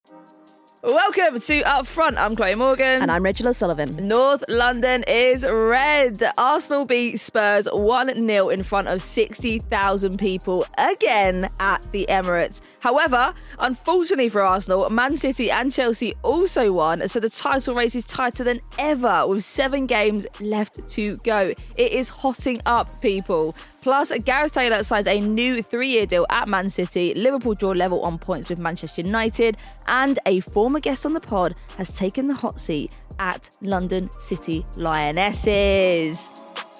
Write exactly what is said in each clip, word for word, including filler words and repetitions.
Welcome to Up Front. I'm Chloe Morgan. And I'm Rachel O'Sullivan. North London is red. Arsenal beat Spurs one nil in front of sixty thousand people again at the Emirates. However, unfortunately for Arsenal, Man City and Chelsea also won, so the title race is tighter than ever with seven games left to go. It is hotting up, people. Plus, Gareth Taylor signs a new three-year deal at Man City. Liverpool draw level on points with Manchester United. And a former guest on the pod has taken the hot seat at London City Lionesses.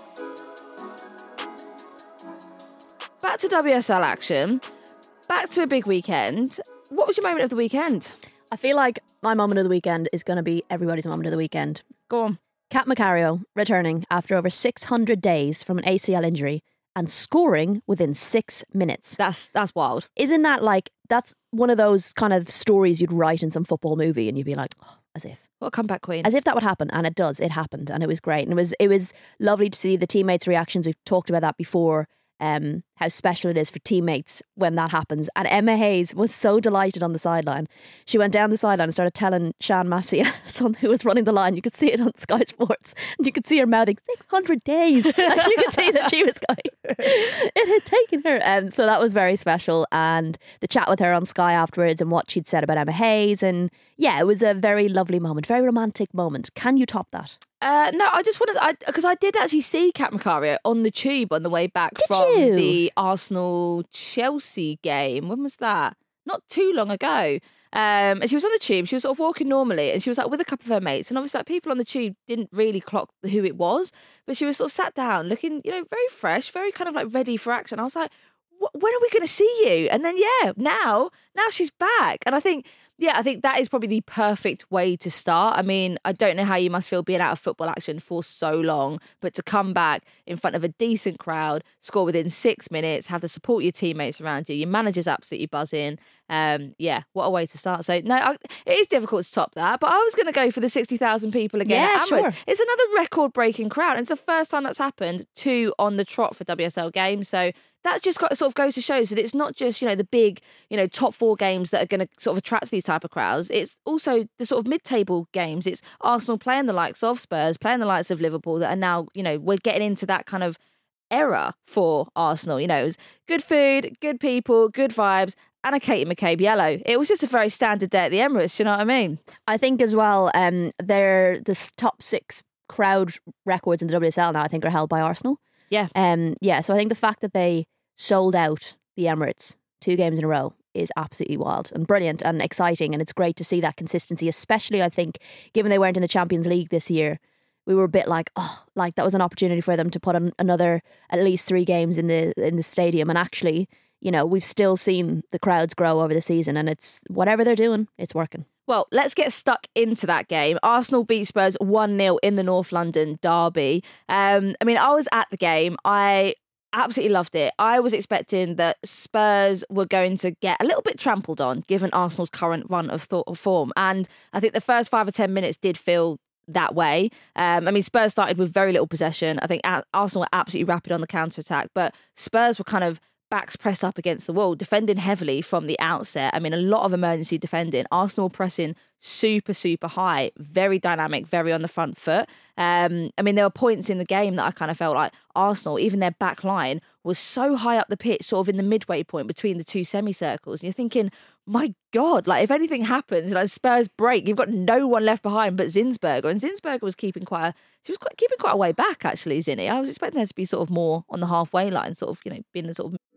Back to W S L action. Back to a big weekend. What was your moment of the weekend? I feel like my moment of the weekend is going to be everybody's moment of the weekend. Go on. Kat Macario returning after over six hundred days from an A C L injury and scoring within six minutes. That's that's wild. Isn't that like, that's one of those kind of stories you'd write in some football movie and you'd be like, oh, as if. What a comeback queen. As if that would happen. And it does. It happened. And it was great. And it was it was lovely to see the teammates' reactions. We've talked about that before. Um, how special it is for teammates when that happens. And Emma Hayes was so delighted on the sideline. She went down the sideline and started telling Shan Massey, son who was running the line, you could see it on Sky Sports, and you could see her mouthing six hundred days. Like, you could see that she was going, it had taken her. And so that was very special. And the chat with her on Sky afterwards and what she'd said about Emma Hayes. And yeah, it was a very lovely moment, very romantic moment. Can you top that? Uh, no, I just wanted to, because I, I did actually see Kat Macario on the tube on the way back did from you? the Arsenal-Chelsea game. When was that? Not too long ago. Um, and she was on the tube, she was sort of walking normally, and she was like with a couple of her mates, and obviously like, people on the tube didn't really clock who it was, but she was sort of sat down looking, you know, very fresh, very kind of like ready for action. I was like, when are we going to see you? And then, yeah, now, now she's back. And I think, yeah, I think that is probably the perfect way to start. I mean, I don't know how you must feel being out of football action for so long, but to come back in front of a decent crowd, score within six minutes, have the support of your teammates around you, your manager's absolutely buzzing. Um, yeah, what a way to start. So, no, I, it is difficult to top that, but I was going to go for the sixty thousand people again Yeah, at Emirates. sure. It's another record-breaking crowd. And it's the first time that's happened, two on the trot for W S L games. So, that's just got, sort of goes to show that it's not just, you know, the big, you know, top four games that are going to sort of attract these type of crowds. It's also the sort of mid-table games. It's Arsenal playing the likes of Spurs, playing the likes of Liverpool that are now, you know, we're getting into that kind of era for Arsenal. You know, it was good food, good people, good vibes, and a Katie McCabe yellow. It was just a very standard day at the Emirates, you know what I mean? I think as well, um, they're the s- top six crowd records in the W S L now, I think, are held by Arsenal. Yeah. Um, yeah, so I think the fact that they sold out the Emirates two games in a row is absolutely wild and brilliant and exciting, and it's great to see that consistency, especially I think given they weren't in the Champions League this year. We were a bit like, oh, like that was an opportunity for them to put on another at least three games in the in the stadium, and actually, you know, we've still seen the crowds grow over the season, and it's whatever they're doing, it's working. Well, let's get stuck into that game. Arsenal beat Spurs one nil in the North London derby. Um, I mean, I was at the game. I absolutely loved it. I was expecting that Spurs were going to get a little bit trampled on, given Arsenal's current run of thought of form. And I think the first five or ten minutes did feel that way. Um, I mean, Spurs started with very little possession. I think Arsenal were absolutely rapid on the counter-attack, but Spurs were kind of backs pressed up against the wall, defending heavily from the outset. I mean, a lot of emergency defending. Arsenal pressing super, super high, very dynamic, very on the front foot. Um, I mean, there were points in the game that I kind of felt like Arsenal, even their back line, was so high up the pitch, sort of in the midway point between the two semicircles. And you're thinking, my God, like if anything happens, like Spurs break, you've got no one left behind but Zinsberger. And Zinsberger was keeping quite a, she was quite, keeping quite a way back, actually, Zinni. I was expecting her to be sort of more on the halfway line, sort of, you know, being the sort of.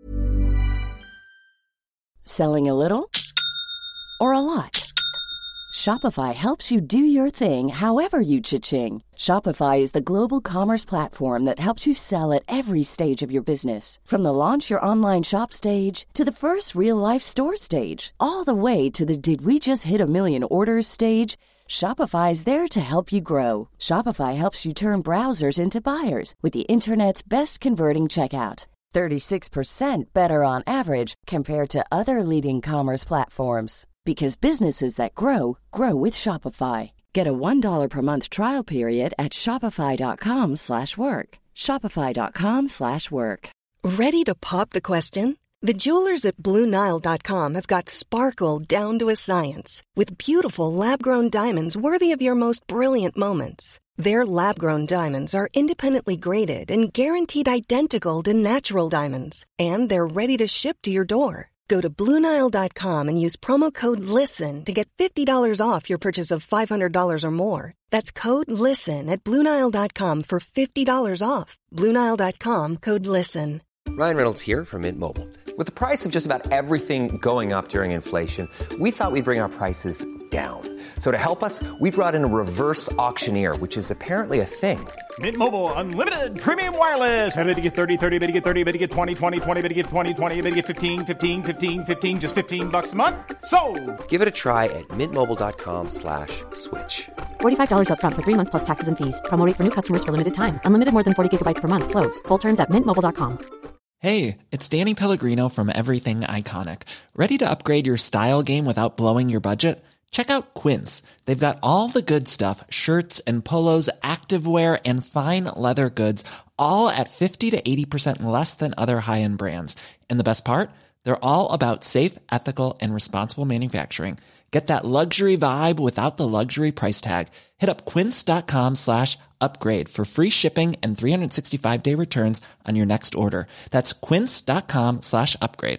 Selling a little or a lot? Shopify helps you do your thing however you cha-ching. Shopify is the global commerce platform that helps you sell at every stage of your business. From the launch your online shop stage to the first real life store stage, all the way to the did we just hit a million orders stage. Shopify is there to help you grow. Shopify helps you turn browsers into buyers with the internet's best converting checkout. thirty-six percent better on average compared to other leading commerce platforms. Because businesses that grow, grow with Shopify. Get a one dollar per month trial period at shopify.com slash work. Shopify.com slash work. Ready to pop the question? The jewelers at Blue Nile dot com have got sparkle down to a science with beautiful lab-grown diamonds worthy of your most brilliant moments. Their lab-grown diamonds are independently graded and guaranteed identical to natural diamonds, and they're ready to ship to your door. Go to Blue Nile dot com and use promo code LISTEN to get fifty dollars off your purchase of five hundred dollars or more. That's code LISTEN at Blue Nile dot com for fifty dollars off. Blue Nile dot com, code LISTEN. Ryan Reynolds here from Mint Mobile. With the price of just about everything going up during inflation, we thought we'd bring our prices down. So to help us, we brought in a reverse auctioneer, which is apparently a thing. Mint Mobile Unlimited Premium Wireless. How to get thirty, thirty, how to get thirty, how to get twenty, twenty, twenty, how to get twenty, twenty, how to get fifteen, fifteen, fifteen, fifteen, just fifteen bucks a month? Sold! Give it a try at mintmobile.com slash switch. forty-five dollars up front for three months plus taxes and fees. Promo rate for new customers for limited time. Unlimited more than forty gigabytes per month. Slows full terms at mint mobile dot com. Hey, it's Danny Pellegrino from Everything Iconic. Ready to upgrade your style game without blowing your budget? Check out Quince. They've got all the good stuff, shirts and polos, activewear, and fine leather goods, all at fifty to eighty percent less than other high-end brands. And the best part? They're all about safe, ethical, and responsible manufacturing. Get that luxury vibe without the luxury price tag. Hit up quince.com slash upgrade for free shipping and three sixty-five day returns on your next order. That's quince.com slash upgrade.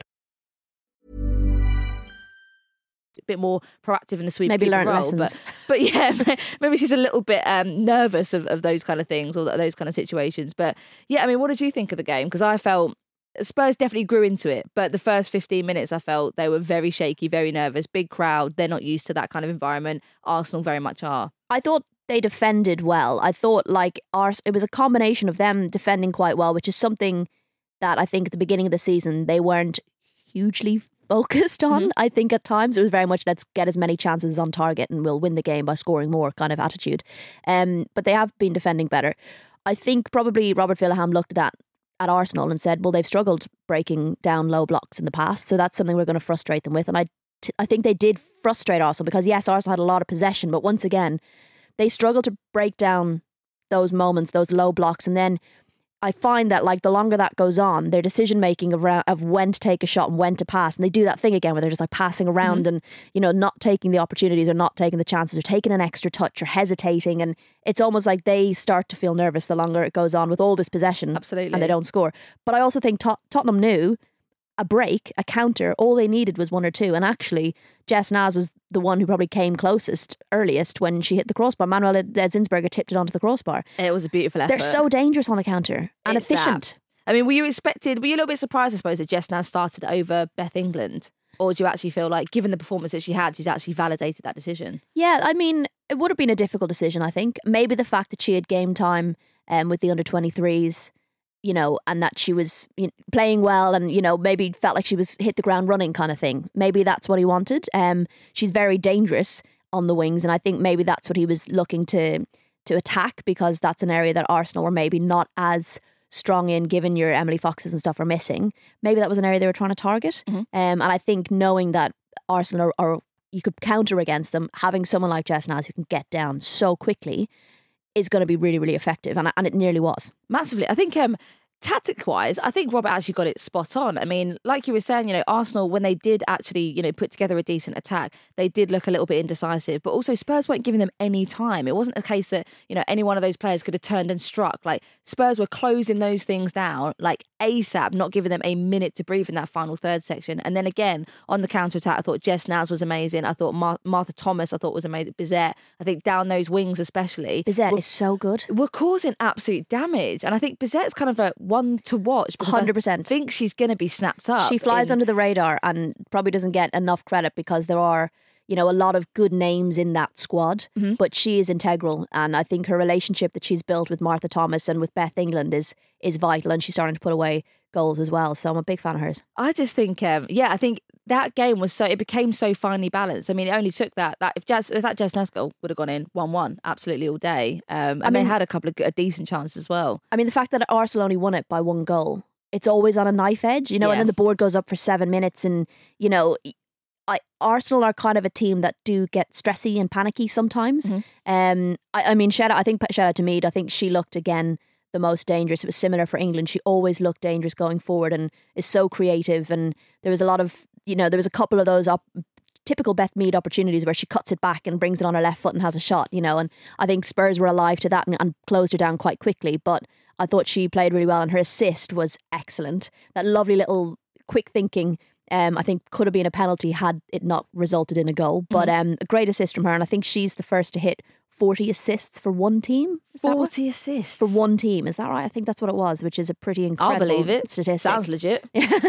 A bit more proactive in the sweep. Maybe learn role, lessons. But, but yeah, maybe she's a little bit um, nervous of, of those kind of things or those kind of situations. But yeah, I mean, what did you think of the game? Because I felt Spurs definitely grew into it, but the first fifteen minutes I felt they were very shaky, very nervous, big crowd. They're not used to that kind of environment. Arsenal very much are. I thought they defended well. I thought like Ars- it was a combination of them defending quite well, which is something that I think at the beginning of the season they weren't hugely focused on. Mm-hmm. I think at times it was very much let's get as many chances on target and we'll win the game by scoring more kind of attitude. Um, but they have been defending better. I think probably Robert Villahamn looked at that at Arsenal and said, well, they've struggled breaking down low blocks in the past, so that's something we're going to frustrate them with. And I, t- I think they did frustrate Arsenal because, yes, Arsenal had a lot of possession, but once again, they struggled to break down those moments, those low blocks. And then I find that, like, the longer that goes on, their decision making of, of when to take a shot and when to pass, and they do that thing again where they're just like passing around mm-hmm. and, you know, not taking the opportunities or not taking the chances or taking an extra touch or hesitating. And it's almost like they start to feel nervous the longer it goes on with all this possession. Absolutely. And they don't score. But I also think Tot- Tottenham knew a break, a counter, all they needed was one or two. And actually, Jess Naz was the one who probably came closest, earliest when she hit the crossbar. Manuela Zinsberger tipped it onto the crossbar. It was a beautiful effort. They're so dangerous on the counter and It's efficient. That. I mean, were you expected, were you a little bit surprised, I suppose, that Jess Naz started over Beth England? Or do you actually feel like, given the performance that she had, she's actually validated that decision? Yeah, I mean, it would have been a difficult decision, I think. Maybe the fact that she had game time um, with the under twenty-threes, you know, and that she was you know, playing well and, you know, maybe felt like she was hit the ground running kind of thing. Maybe that's what he wanted. Um, she's very dangerous on the wings, and I think maybe that's what he was looking to to attack, because that's an area that Arsenal were maybe not as strong in, given your Emily Foxes and stuff are missing. Maybe that was an area they were trying to target. Mm-hmm. Um, and I think knowing that Arsenal are, are, you could counter against them, having someone like Jess Naz who can get down so quickly is going to be really, really effective. And, and it nearly was. Massively. I think um, tactic-wise, I think Robert actually got it spot on. I mean, like you were saying, you know, Arsenal, when they did actually, you know, put together a decent attack, they did look a little bit indecisive, but also Spurs weren't giving them any time. It wasn't a case that, you know, any one of those players could have turned and struck. Like, Spurs were closing those things down, like ASAP, not giving them a minute to breathe in that final third section. And then again, on the counter-attack, I thought Jess Naz was amazing. I thought Mar- Martha Thomas, I thought was amazing. Bizet, I think down those wings especially. Bizet were, is so good. We're causing absolute damage. And I think Bizet's kind of a one to watch. one hundred percent. I think she's going to be snapped up. She flies in... under the radar and probably doesn't get enough credit because there are, you know, a lot of good names in that squad, mm-hmm. but she is integral. And I think her relationship that she's built with Martha Thomas and with Beth England is is vital, and she's starting to put away goals as well. So I'm a big fan of hers. I just think, um, yeah, I think that game was so, it became so finely balanced. I mean, it only took that, that if Jazz, if that Jess Naz goal would have gone in one one absolutely all day. Um, and I mean, they had a couple of good, decent chances as well. I mean, the fact that Arsenal only won it by one goal, it's always on a knife edge, you know, yeah. and then the board goes up for seven minutes and, you know, I, Arsenal are kind of a team that do get stressy and panicky sometimes. Mm-hmm. Um, I, I mean, shout out, I think shout out to Mead. I think she looked again the most dangerous. It was similar for England. She always looked dangerous going forward and is so creative. And there was a lot of, you know, there was a couple of those op- typical Beth Mead opportunities where she cuts it back and brings it on her left foot and has a shot, you know. And I think Spurs were alive to that and, and closed her down quite quickly. But I thought she played really well and her assist was excellent. That lovely little quick thinking, um, I think could have been a penalty had it not resulted in a goal. But um, a great assist from her, and I think she's the first to hit forty assists for one team. Is that right? forty assists for one team. Is that right? I think that's what it was, which is a pretty incredible I'll believe it. statistic. Sounds legit.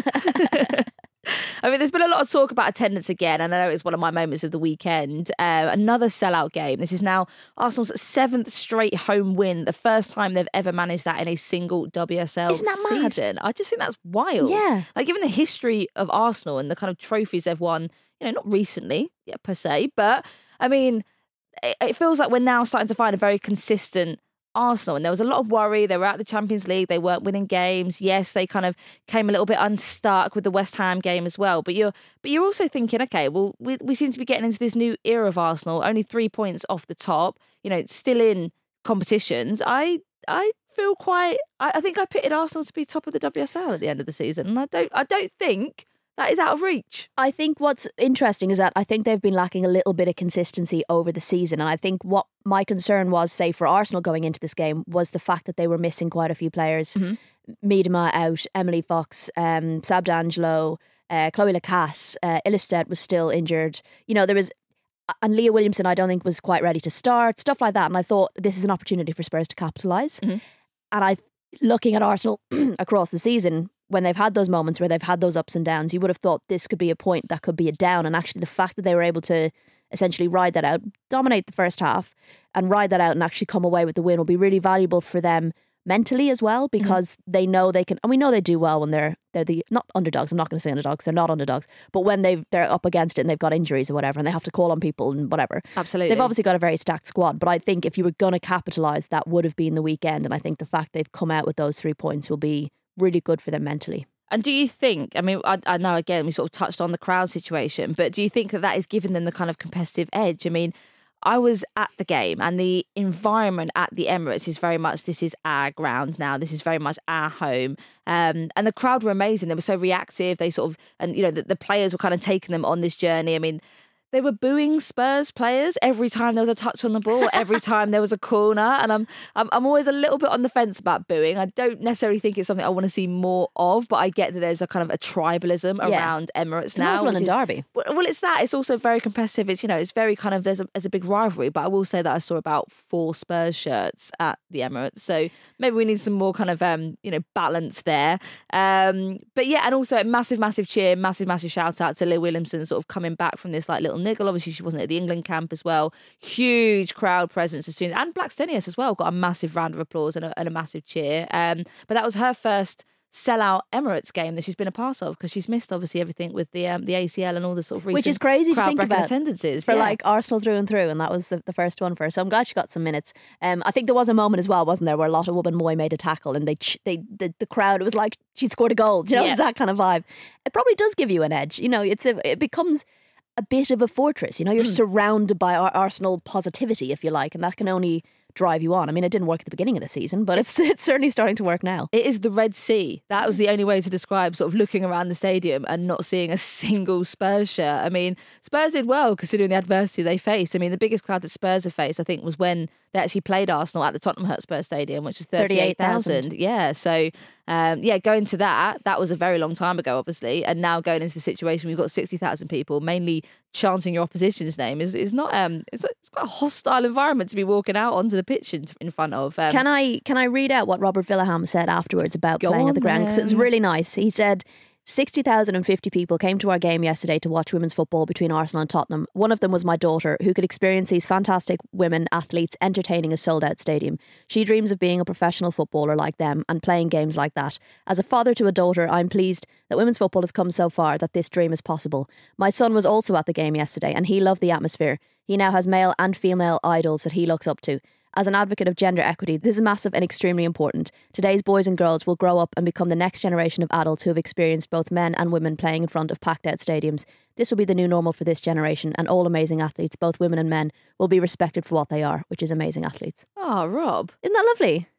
I mean, there's been a lot of talk about attendance again. I know it's one of my moments of the weekend. Uh, another sellout game. This is now Arsenal's seventh straight home win, the first time they've ever managed that in a single W S L Isn't that mad? season. I just think that's wild. Yeah. Like, given the history of Arsenal and the kind of trophies they've won, you know, not recently, yeah, per se, but I mean, it, it feels like we're now starting to find a very consistent Arsenal, and there was a lot of worry. They were out of the Champions League, they weren't winning games. Yes, they kind of came a little bit unstuck with the West Ham game as well, but you're but you're also thinking, okay, well, we, we seem to be getting into this new era of Arsenal, only three points off the top, you know, still in competitions. I I feel quite I, I think I pitted Arsenal to be top of the W S L at the end of the season, and I don't I don't think that is out of reach. I think what's interesting is that I think they've been lacking a little bit of consistency over the season. And I think what my concern was, say, for Arsenal going into this game was the fact that they were missing quite a few players. Mm-hmm. Miedema out, Emily Fox, um, Sab D'Angelo, uh, Chloe Lacasse, uh, Ilestedt was still injured. You know, there was, and Leah Williamson I don't think was quite ready to start, stuff like that. And I thought this is an opportunity for Spurs to capitalise. Mm-hmm. And I, looking at Arsenal across the season, when they've had those moments where they've had those ups and downs, you would have thought this could be a point that could be a down. And actually the fact that they were able to essentially ride that out, dominate the first half and ride that out and actually come away with the win will be really valuable for them mentally as well, because mm-hmm. they know they can, and we know they do well when they're they're the not underdogs. I'm not going to say underdogs; they're not underdogs. But when they they're up against it and they've got injuries or whatever, and they have to call on people and whatever. Absolutely, they've obviously got a very stacked squad. But I think if you were going to capitalise, that would have been the weekend. And I think the fact they've come out with those three points will be really good for them mentally. And do you think, I mean, I, I know again we sort of touched on the crowd situation, but do you think that that is giving them the kind of competitive edge? I mean, I was at the game and the environment at the Emirates is very much, this is our ground now. This is very much our home. Um, and the crowd were amazing. They were so reactive. They sort of, and you know, the, the players were kind of taking them on this journey. I mean, they were booing Spurs players every time there was a touch on the ball, every time there was a corner. And I'm, I'm I'm always a little bit on the fence about booing. I don't necessarily think it's something I want to see more of, but I get that there's a kind of a tribalism yeah. around Emirates it's now. North London Derby. Well, it's that. It's also very competitive. It's, you know, it's very kind of, there's a, there's a big rivalry, but I will say that I saw about four Spurs shirts at the Emirates. So maybe we need some more kind of, um, you know, balance there. Um, but yeah, and also a massive, massive cheer, massive, massive shout out to Leah Williamson sort of coming back from this like little niggle. Obviously, she wasn't at the England camp as well. Huge crowd presence as soon, and Black Stenius as well got a massive round of applause and a, and a massive cheer. Um, but that was her first sellout Emirates game that she's been a part of, because she's missed obviously everything with the um, the A C L and all the sort of recent which is crazy to think about attendances for yeah. like Arsenal through and through, and that was the, the first one for her. So I'm glad she got some minutes. Um, I think there was a moment as well, wasn't there, where Lotte Wubben-Moy made a tackle and they they the, the crowd, it was like she'd scored a goal. Do you know, yeah. it's that kind of vibe. It probably does give you an edge. You know, it's a, it becomes a bit of a fortress. You know, you're mm. surrounded by our Arsenal positivity, if you like, and that can only drive you on. I mean, it didn't work at the beginning of the season, but it's it's certainly starting to work now. It is the Red Sea. That was the only way to describe sort of looking around the stadium and not seeing a single Spurs shirt. I mean, Spurs did well considering the adversity they faced. I mean, the biggest crowd that Spurs have faced, I think, was when they actually played Arsenal at the Tottenham Hotspur Stadium, which was thirty-eight thousand. Yeah, so um, yeah, going to that, that was a very long time ago, obviously, and now going into the situation we've got sixty thousand people, mainly chanting your opposition's name, is is not um, it's, it's quite a hostile environment to be walking out onto the pitch in, in front of. Um, can I can I read out what Robert Villaham said afterwards about playing at the ground? Because it was really nice. He said, sixty thousand fifty people came to our game yesterday to watch women's football between Arsenal and Tottenham. One of them was my daughter, who could experience these fantastic women athletes entertaining a sold-out stadium. She dreams of being a professional footballer like them and playing games like that. As a father to a daughter, I'm pleased that women's football has come so far that this dream is possible. My son was also at the game yesterday and he loved the atmosphere. He now has male and female idols that he looks up to. As an advocate of gender equity, this is massive and extremely important. Today's boys and girls will grow up and become the next generation of adults who have experienced both men and women playing in front of packed out stadiums. This will be the new normal for this generation, and all amazing athletes, both women and men, will be respected for what they are, which is amazing athletes. Oh, Rob. Isn't that lovely?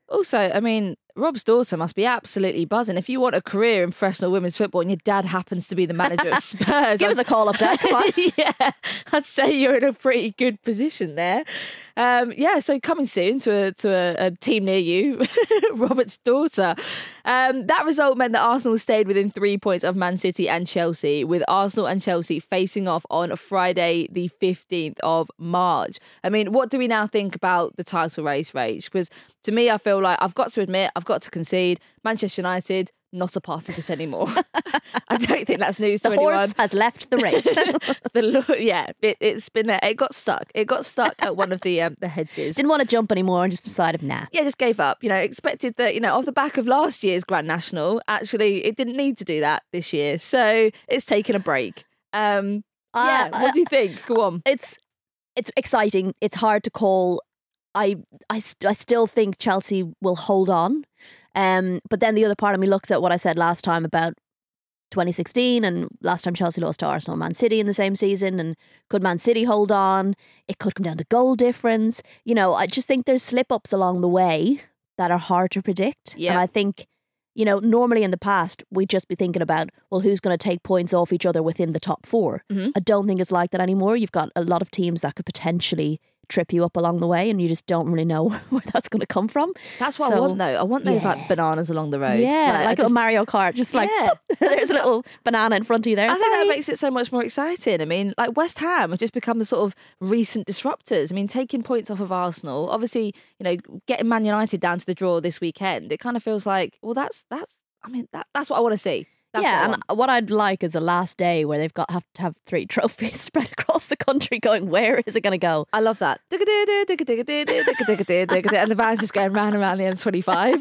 Also, I mean, Rob's daughter must be absolutely buzzing. If you want a career in professional women's football and your dad happens to be the manager of Spurs, Give us a call up, Dad. Come on. Yeah, I'd say you're in a pretty good position there. Um, yeah, so coming soon to a to a, a team near you, Robert's daughter. Um, that result meant that Arsenal stayed within three points of Man City and Chelsea, with Arsenal and Chelsea facing off on Friday, the fifteenth of March. I mean, what do we now think about the title race, Rach? Because to me, I feel like I've got to admit, I've got to concede, Manchester United, not a part of this anymore. I don't think that's news the to anyone. The horse has left the race. the, yeah, it, it's been there. It got stuck. It got stuck at one of the um, the hedges. Didn't want to jump anymore and just decided, nah. Yeah, just gave up. You know, expected that, you know, off the back of last year's Grand National, actually, it didn't need to do that this year. So it's taken a break. Um, yeah, uh, what do you think? Go on. It's it's exciting. It's hard to call. I, I, st- I still think Chelsea will hold on. Um, but then the other part of me looks at what I said last time about twenty sixteen and last time Chelsea lost to Arsenal and Man City in the same season, and could Man City hold on? It could come down to goal difference. You know, I just think there's slip-ups along the way that are hard to predict. Yeah. And I think, you know, normally in the past, we'd just be thinking about, well, who's going to take points off each other within the top four? Mm-hmm. I don't think it's like that anymore. You've got a lot of teams that could potentially trip you up along the way, and you just don't really know where that's going to come from. That's what So, I want, though. I want those yeah. like bananas along the road. Yeah, like, I like a just- Mario Kart, just like Yeah. there's a little banana in front of you there. I think that Sorry. makes it so much more exciting. I mean, like West Ham have just become the sort of recent disruptors. I mean, taking points off of Arsenal, obviously, you know, getting Man United down to the draw this weekend. It kind of feels like, well, that's that's. I mean, that that's what I want to see. That's yeah, what I and want. what I'd like is the last day where they've got have to have three trophies spread across the country. Going, where is it going to go? I love that. And the van's just going round and round the M twenty-five.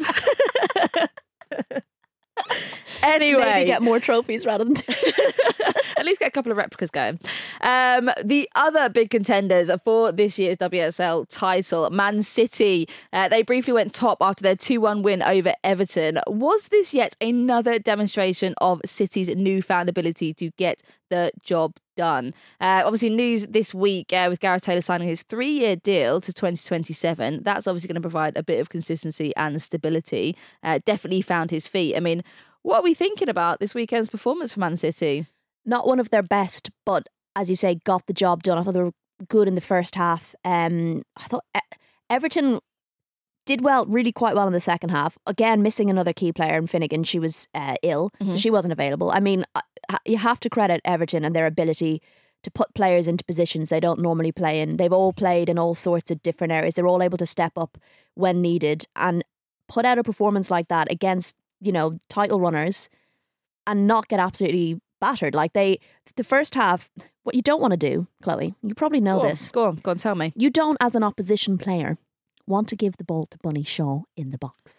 Anyway, Maybe get more trophies rather than. at least get a couple of replicas going. Um, the other big contenders for this year's W S L title, Man City, uh, they briefly went top after their two one win over Everton. Was this yet another demonstration of City's newfound ability to get the job done? Uh, obviously, news this week uh, with Gareth Taylor signing his three-year deal to twenty twenty-seven. That's obviously going to provide a bit of consistency and stability. Uh, definitely found his feet. I mean, what are we thinking about this weekend's performance for Man City? Not one of their best, but as you say, got the job done. I thought they were good in the first half. Um, I thought e- Everton did well, really quite well in the second half. Again, missing another key player in Finnegan. She was uh, ill, Mm-hmm. so she wasn't available. I mean, uh, you have to credit Everton and their ability to put players into positions they don't normally play in. They've all played in all sorts of different areas. They're all able to step up when needed and put out a performance like that against, you know, title runners and not get absolutely battered. Like they, the first half, what you don't want to do, Chloe, you probably know Go on, this. Go on, go on, tell me. You don't, as an opposition player, want to give the ball to Bunny Shaw in the box.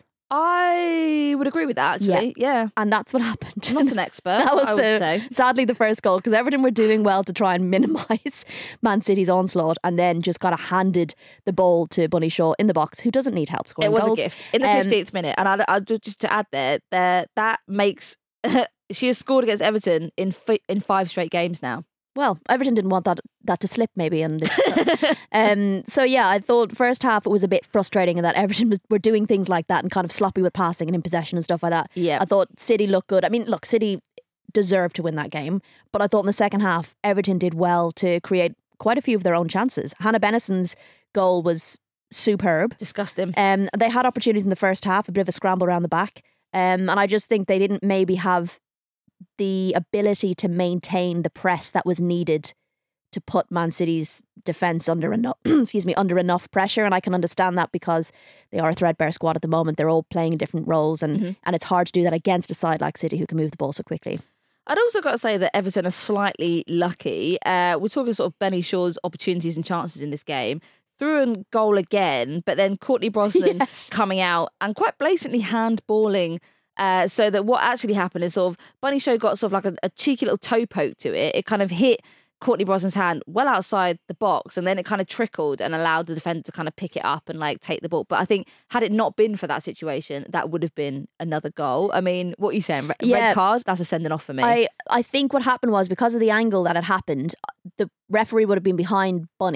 I would agree with that, actually. Yeah. And that's what happened. I'm not an expert, That was I would the, say. sadly the first goal, because Everton were doing well to try and minimise Man City's onslaught, and then just kind of handed the ball to Bunny Shaw in the box, who doesn't need help scoring It was goals. a gift in the Um, fifteenth minute, and I, I just to add there, there that makes she has scored against Everton in fi- in five straight games now. Well, Everton didn't want that that to slip, maybe, and it's, um, so yeah, I thought first half it was a bit frustrating, and that Everton was, were doing things like that and kind of sloppy with passing and in possession and stuff like that. Yeah. I thought City looked good. I mean, look, City deserved to win that game, but I thought in the second half Everton did well to create quite a few of their own chances. Hannah Bennison's goal was superb. Disgusting. Um, they had opportunities in the first half, a bit of a scramble around the back, um, and I just think they didn't maybe have the ability to maintain the press that was needed to put Man City's defence under enough excuse me under enough pressure. And I can understand that because they are a threadbare squad at the moment. They're all playing different roles, and Mm-hmm. and it's hard to do that against a side like City who can move the ball so quickly. I'd also got to say that Everton are slightly lucky. Uh, we're talking sort of Benny Shaw's opportunities and chances in this game. Through and goal again, but then Courtney Brosnan Yes. coming out and quite blatantly handballing. Uh, so that what actually happened is sort of Bunny Shaw got sort of like a, a cheeky little toe poke to it. It kind of hit Courtney Brosnan's hand well outside the box, and then it kind of trickled and allowed the defender to kind of pick it up and like take the ball. But I think had it not been for that situation, that would have been another goal. I mean, what are you saying? Re- Yeah. Red card? That's a sending off for me. I, I think what happened was because of the angle that had happened, the referee would have been behind Bunny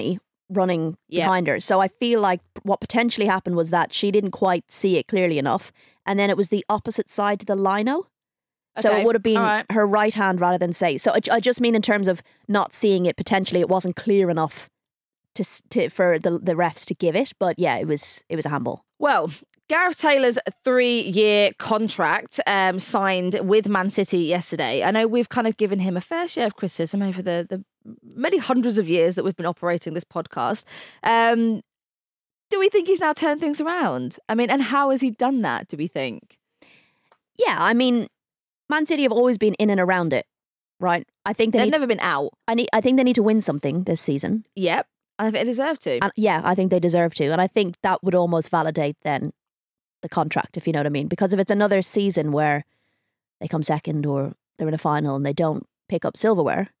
running Yeah. behind her. So I feel like what potentially happened was that she didn't quite see it clearly enough. And then it was the opposite side to the lino. So Okay. it would have been All right. her right hand rather than say. So I, I just mean in terms of not seeing it potentially, it wasn't clear enough to, s- to for the the refs to give it. But yeah, it was it was a handball. Well, Gareth Taylor's three-year contract um, signed with Man City yesterday. I know we've kind of given him a fair share of criticism over the, the many hundreds of years that we've been operating this podcast. Um, do we think he's now turned things around? I mean, and how has he done that, do we think? Yeah, I mean, Man City have always been in and around it, right? I think they They've need never been out. I need. I think they need to win something this season. Yep. I think they deserve to. And yeah, I think they deserve to. And I think that would almost validate then the contract, if you know what I mean. Because if it's another season where they come second or they're in a final and they don't pick up silverware,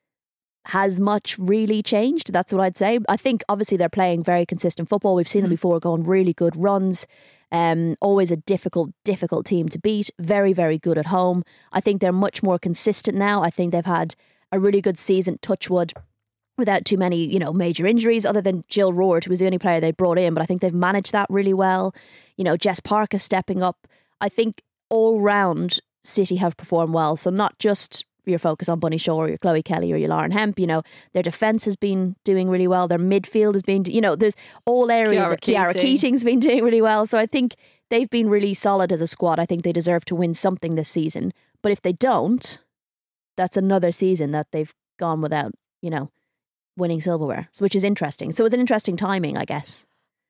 has much really changed? That's what I'd say. I think obviously they're playing very consistent football. We've seen them before going really good runs. Um, always a difficult, difficult team to beat. Very, very good at home. I think they're much more consistent now. I think they've had a really good season, touch wood, without too many, you know, major injuries, other than Jill Roord, who was the only player they brought in. But I think they've managed that really well. You know, Jess Parker stepping up. I think all round City have performed well. So not just your focus on Bunny Shaw or your Chloe Kelly or your Lauren Hemp. You know, their defence has been doing really well. Their midfield has been, you know, there's all areas. Kiara of Kiara Keating. Keating's been doing really well. So I think they've been really solid as a squad. I think they deserve to win something this season. But if they don't, that's another season that they've gone without, you know, winning silverware, which is interesting. So it's an interesting timing, I guess.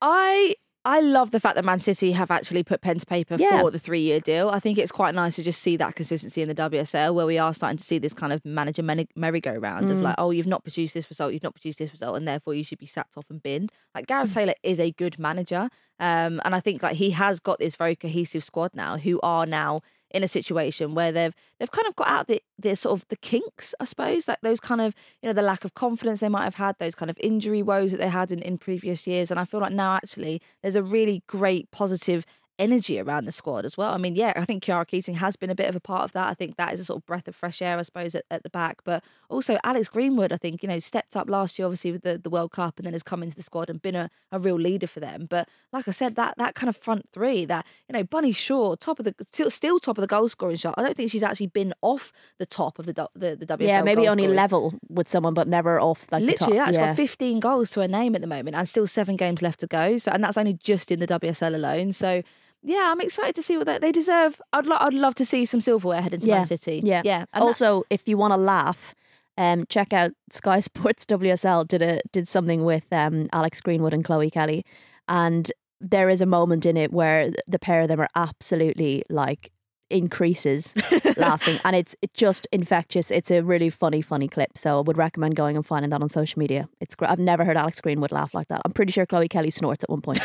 I I love the fact that Man City have actually put pen to paper Yeah. for the three-year deal. I think it's quite nice to just see that consistency in the W S L, where we are starting to see this kind of manager merry- merry-go-round of like, oh, you've not produced this result, you've not produced this result, and therefore you should be sacked off and binned. Like, Gareth Taylor is a good manager, um, and I think like he has got this very cohesive squad now, who are now in a situation where they've they've kind of got out the, the sort of the kinks, I suppose, like those kind of, you know, the lack of confidence they might have had, those kind of injury woes that they had in, in previous years. And I feel like now actually there's a really great positive energy around the squad as well. I mean, yeah, I think Kiara Keating has been a bit of a part of that. I think that is a sort of breath of fresh air, I suppose, at, at the back. But also Alex Greenwood, I think, you know, stepped up last year, obviously, with the, the World Cup, and then has come into the squad and been a, a real leader for them. But like I said, that that kind of front three, that, you know, Bunny Shaw, top of the still, still top of the goal scoring shot. I don't think she's actually been off the top of the do- the, the W S L. Yeah, maybe goal only scoring. level with someone, but never off like Literally, the top. that's yeah. got fifteen goals to her name at the moment, and still seven games left to go. So, and that's only just in the W S L alone. So, yeah, I'm excited to see what they, they deserve. I'd lo- I'd love to see some silverware head into yeah. Man City. Yeah, yeah. And that- also, if you want to laugh, um, check out Sky Sports W S L did a did something with um Alex Greenwood and Chloe Kelly, and there is a moment in it where the pair of them are absolutely like increases laughing, and it's it's just infectious. It's a really funny, funny clip. So I would recommend going and finding that on social media. It's great. I've never heard Alex Greenwood laugh like that. I'm pretty sure Chloe Kelly snorts at one point.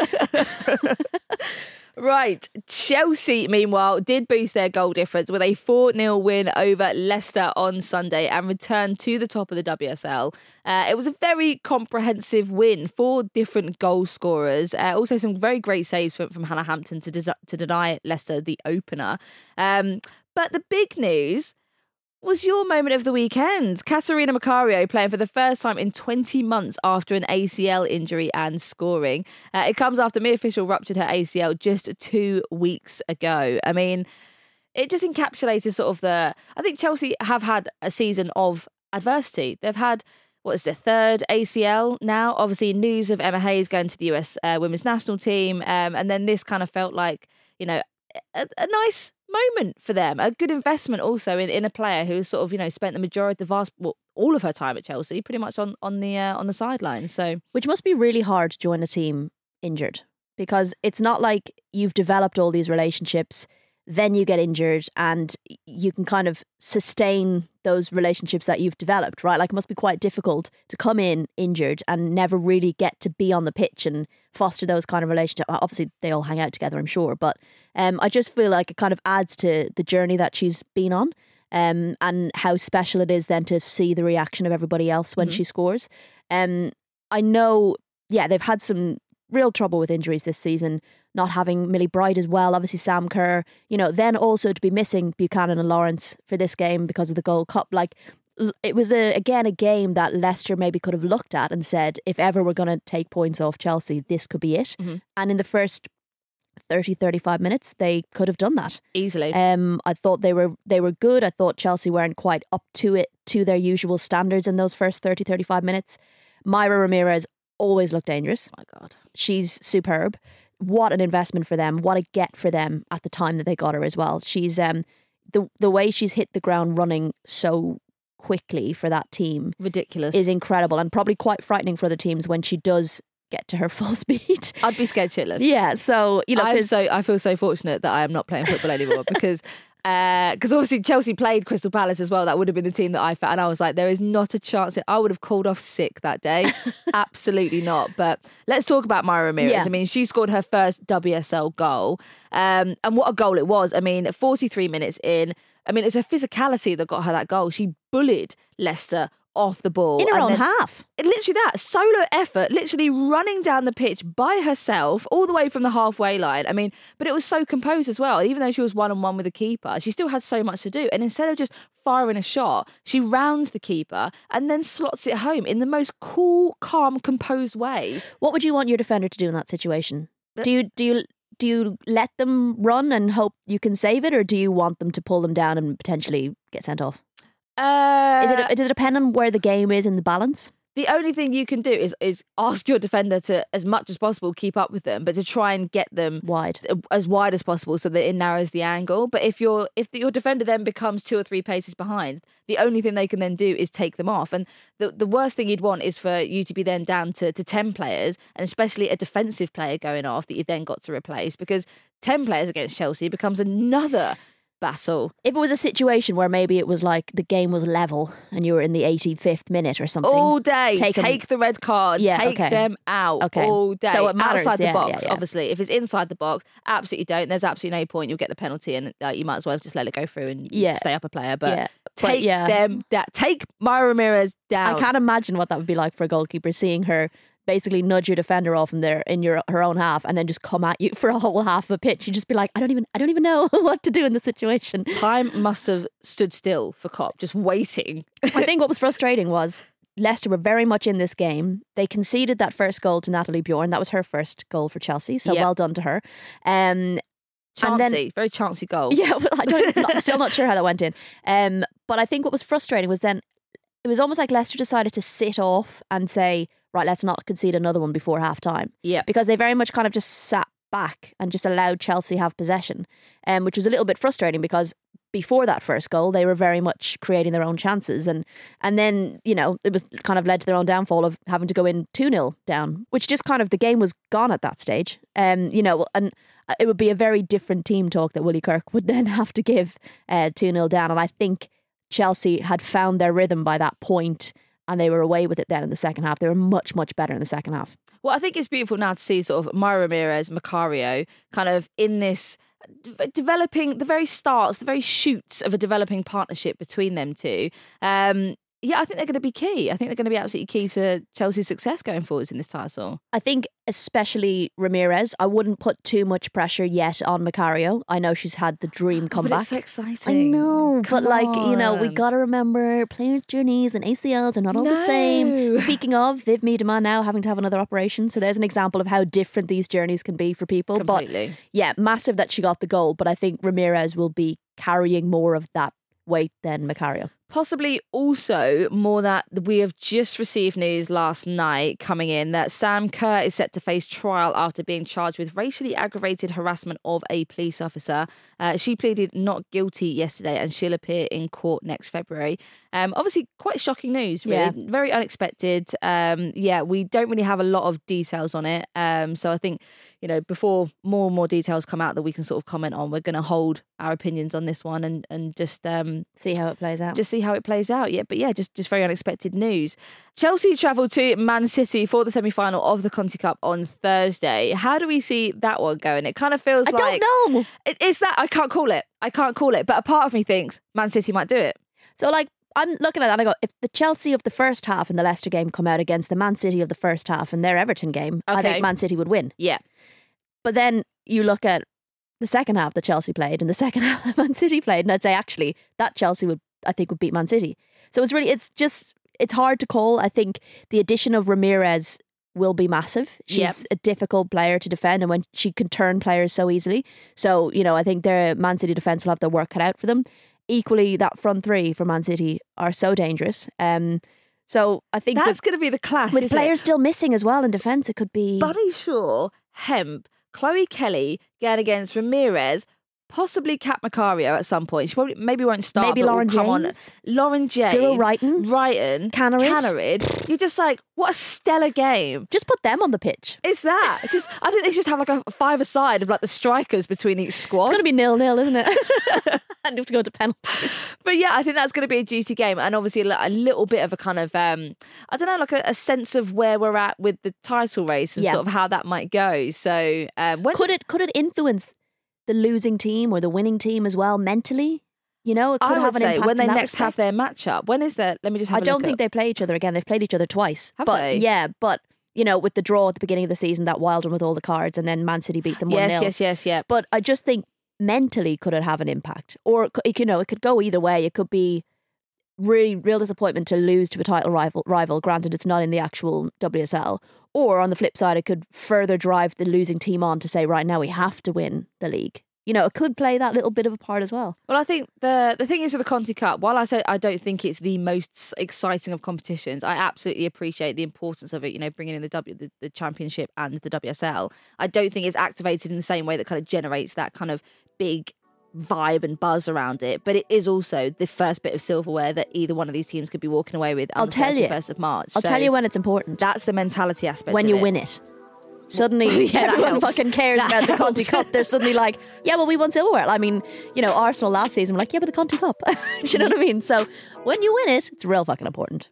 Right, Chelsea, meanwhile, did boost their goal difference with a four nil win over Leicester on Sunday and returned to the top of the W S L. Uh, it was a very comprehensive win, four different goal scorers, uh, also some very great saves from, from Hannah Hampton to, des- to deny Leicester the opener. Um, but the big news was your moment of the weekend. Katarina Macario playing for the first time in twenty months after an A C L injury and scoring. Uh, it comes after Mia Fishel ruptured her A C L just two weeks ago. I mean, it just encapsulated sort of the... I think Chelsea have had a season of adversity. They've had, what is their third A C L now? Obviously, news of Emma Hayes going to the U S uh, women's national team. Um, and then this kind of felt like, you know, a, a nice moment for them, a good investment also in, in a player who sort of, you know, spent the majority, the vast, well, all of her time at Chelsea, pretty much on on the uh, on the sidelines. So, Which must be really hard to join a team injured, because it's not like you've developed all these relationships, then you get injured and you can kind of sustain those relationships that you've developed, right? Like, it must be quite difficult to come in injured and never really get to be on the pitch and foster those kind of relationships. Obviously, they all hang out together, I'm sure, but um, I just feel like it kind of adds to the journey that she's been on, um, and how special it is then to see the reaction of everybody else when mm-hmm. she scores. Um, I know, yeah, they've had some real trouble with injuries this season, not having Millie Bright as well, obviously Sam Kerr, you know, then also to be missing Buchanan and Lawrence for this game because of the Gold Cup. Like, it was a, again a game that Leicester maybe could have looked at and said, if ever we're going to take points off Chelsea, this could be it. Mm-hmm. And in the first thirty, thirty-five minutes, they could have done that easily. Um, I thought they were they were good. I thought Chelsea weren't quite up to it to their usual standards in those first thirty, thirty-five minutes. Myra Ramirez always looked dangerous. Oh my God, she's superb. What an investment for them. What a get for them at the time that they got her as well. She's um the the way she's hit the ground running so quickly for that team, ridiculous, is incredible, and probably quite frightening for other teams when she does get to her full speed. I'd be scared shitless. Yeah, so you know, I'm so I feel so fortunate that I am not playing football anymore because because uh, obviously Chelsea played Crystal Palace as well. That would have been the team that I felt, and I was like, there is not a chance. I would have called off sick that day. Absolutely not. But let's talk about Myra Ramirez. Yeah. I mean, she scored her first W S L goal, um, and what a goal it was. I mean, forty-three minutes in. I mean, it's her physicality that got her that goal. She bullied Leicester off the ball. In her and own then, half. Literally that, solo effort, literally running down the pitch by herself all the way from the halfway line. I mean, but it was so composed as well. Even though she was one-on-one with the keeper, she still had so much to do. And instead of just firing a shot, she rounds the keeper and then slots it home in the most cool, calm, composed way. What would you want your defender to do in that situation? Do you do you do you let them run and hope you can save it, or do you want them to pull them down and potentially get sent off? Uh, Is it, does it depend on where the game is in the balance? The only thing you can do is is ask your defender to, as much as possible, keep up with them, but to try and get them wide, as wide as possible, so that it narrows the angle. But if your if your defender then becomes two or three paces behind, the only thing they can then do is take them off. And the the worst thing you'd want is for you to be then down to, to ten players, and especially a defensive player going off that you've then got to replace, because ten players against Chelsea becomes another battle. If it was a situation where maybe it was like the game was level and you were in the eighty-fifth minute or something, all day, take, take the red card, yeah, take okay. them out okay. all day. So it matters, outside the yeah, box, yeah, yeah. obviously. If it's inside the box, absolutely don't. There's absolutely no point. You'll get the penalty, and uh, you might as well just let it go through and yeah. stay up a player. But yeah. take but, yeah. them down. Take Myra Ramirez down. I can't imagine what that would be like for a goalkeeper, seeing her basically nudge your defender off in there in your her own half and then just come at you for a whole half of the pitch. You just be like, I don't even I don't even know what to do in this situation. Time must have stood still for Kopp, just waiting. I think what was frustrating was Leicester were very much in this game. They conceded that first goal to Natalie Bjorn. That was her first goal for Chelsea, so yep. well done to her. Um, Chancy, and then, very chancy goal. Yeah, well, I don't, not, still not sure how that went in. Um, but I think what was frustrating was then it was almost like Leicester decided to sit off and say, right, let's not concede another one before half time. Yeah. Because they very much kind of just sat back and just allowed Chelsea have possession, um, which was a little bit frustrating because before that first goal, they were very much creating their own chances. And and then, you know, it was kind of led to their own downfall of having to go in two nil down, which just kind of, the game was gone at that stage. Um, you know, and it would be a very different team talk that Willie Kirk would then have to give uh, two nil down. And I think Chelsea had found their rhythm by that point, and they were away with it then in the second half. They were much, much better in the second half. Well, I think it's beautiful now to see sort of Myra Ramirez, Macario, kind of in this d- developing, the very starts, the very shoots of a developing partnership between them two. Um, yeah, I think they're going to be key. I think they're going to be absolutely key to Chelsea's success going forwards in this title. I think especially Ramirez, I wouldn't put too much pressure yet on Macario. I know she's had the dream comeback. But it's so exciting. I know, Come but like, you know, we on. got to remember players' journeys and A C Ls are not all No. the same. Speaking of, Viv Miedema now having to have another operation. So there's an example of how different these journeys can be for people. Completely. But yeah, massive that she got the goal. But I think Ramirez will be carrying more of that weight than Macario. Possibly also more that we have just received news last night coming in that Sam Kerr is set to face trial after being charged with racially aggravated harassment of a police officer. Uh, she pleaded not guilty yesterday and she'll appear in court next February. Um, obviously, quite shocking news, really. Yeah. Very unexpected. Um, yeah, we don't really have a lot of details on it. Um, so I think, you know, before more and more details come out that we can sort of comment on, we're going to hold our opinions on this one and, and just um, see how it plays out. Just see how it plays out. Yeah, but yeah, just, just very unexpected news. Chelsea travel to Man City for the semi-final of the Conti Cup on Thursday. How do we see that one going? It kind of feels I like... don't know. It, it's that, I can't call it. I can't call it. But a part of me thinks Man City might do it. So like, I'm looking at that and I go, if the Chelsea of the first half in the Leicester game come out against the Man City of the first half in their Everton game, I Okay. think Man City would win. Yeah. But then you look at the second half that Chelsea played and the second half that Man City played, and I'd say actually that Chelsea would, I think, would beat Man City. So it's really, it's just, it's hard to call. I think the addition of Ramirez will be massive. She's Yep. a difficult player to defend, and when she can turn players so easily. So, you know, I think their Man City defence will have their work cut out for them. Equally, that front three for Man City are so dangerous. Um, so I think That's with, going to be the clash, with isn't players it? still missing as well in defence, it could be... Bunny Shaw, Hemp, Chloe Kelly going against Ramirez, possibly Kat Macario at some point. She probably maybe won't start. Maybe but will Lauren come on. James? Lauren James. Gil Wrighton? Wrighton. Cannerid? Cannerid. You're just like, what a stellar game. Just put them on the pitch. It's that. Just I think they should have like a five-a-side of like the strikers between each squad. It's going to be nil-nil, isn't it? And you have to go to penalties. But yeah, I think that's going to be a juicy game, and obviously a, li- a little bit of a kind of um, I don't know, like a, a sense of where we're at with the title race and Yeah. sort of how that might go. So um, when Could it could it influence the losing team or the winning team as well mentally? You know, it could I have would an say impact when they in that next have respect. their matchup. When is that? Let me just have I a don't look think at- they play each other again. They've played each other twice. Have but they? yeah, but you know, with the draw at the beginning of the season, that wild one with all the cards, and then Man City beat them one nil. Yes, yes, yes, yeah. But I just think mentally, could it have an impact? Or it could- you know, it could go either way. It could be really real disappointment to lose to a title rival. Rival, granted, it's not in the actual W S L. Or on the flip side, it could further drive the losing team on to say, right now we have to win the league. You know, it could play that little bit of a part as well. Well, I think the the thing is with the Conti Cup, while I say I don't think it's the most exciting of competitions, I absolutely appreciate the importance of it, you know, bringing in the W the, the Championship and the W S L. I don't think it's activated in the same way that kind of generates that kind of big vibe and buzz around it, but it is also the first bit of silverware that either one of these teams could be walking away with on I'll the tell you. thirty-first of March. I'll So tell you when it's important. that's the mentality aspect when of you it. win it. Suddenly, Yeah, that everyone helps. fucking cares That about the Conti helps. Cup. They're suddenly like, yeah, well, we won silverware. I mean, you know, Arsenal last season were like, yeah, but the Conti Cup. Do you know what I mean? So when you win it, it's real fucking important.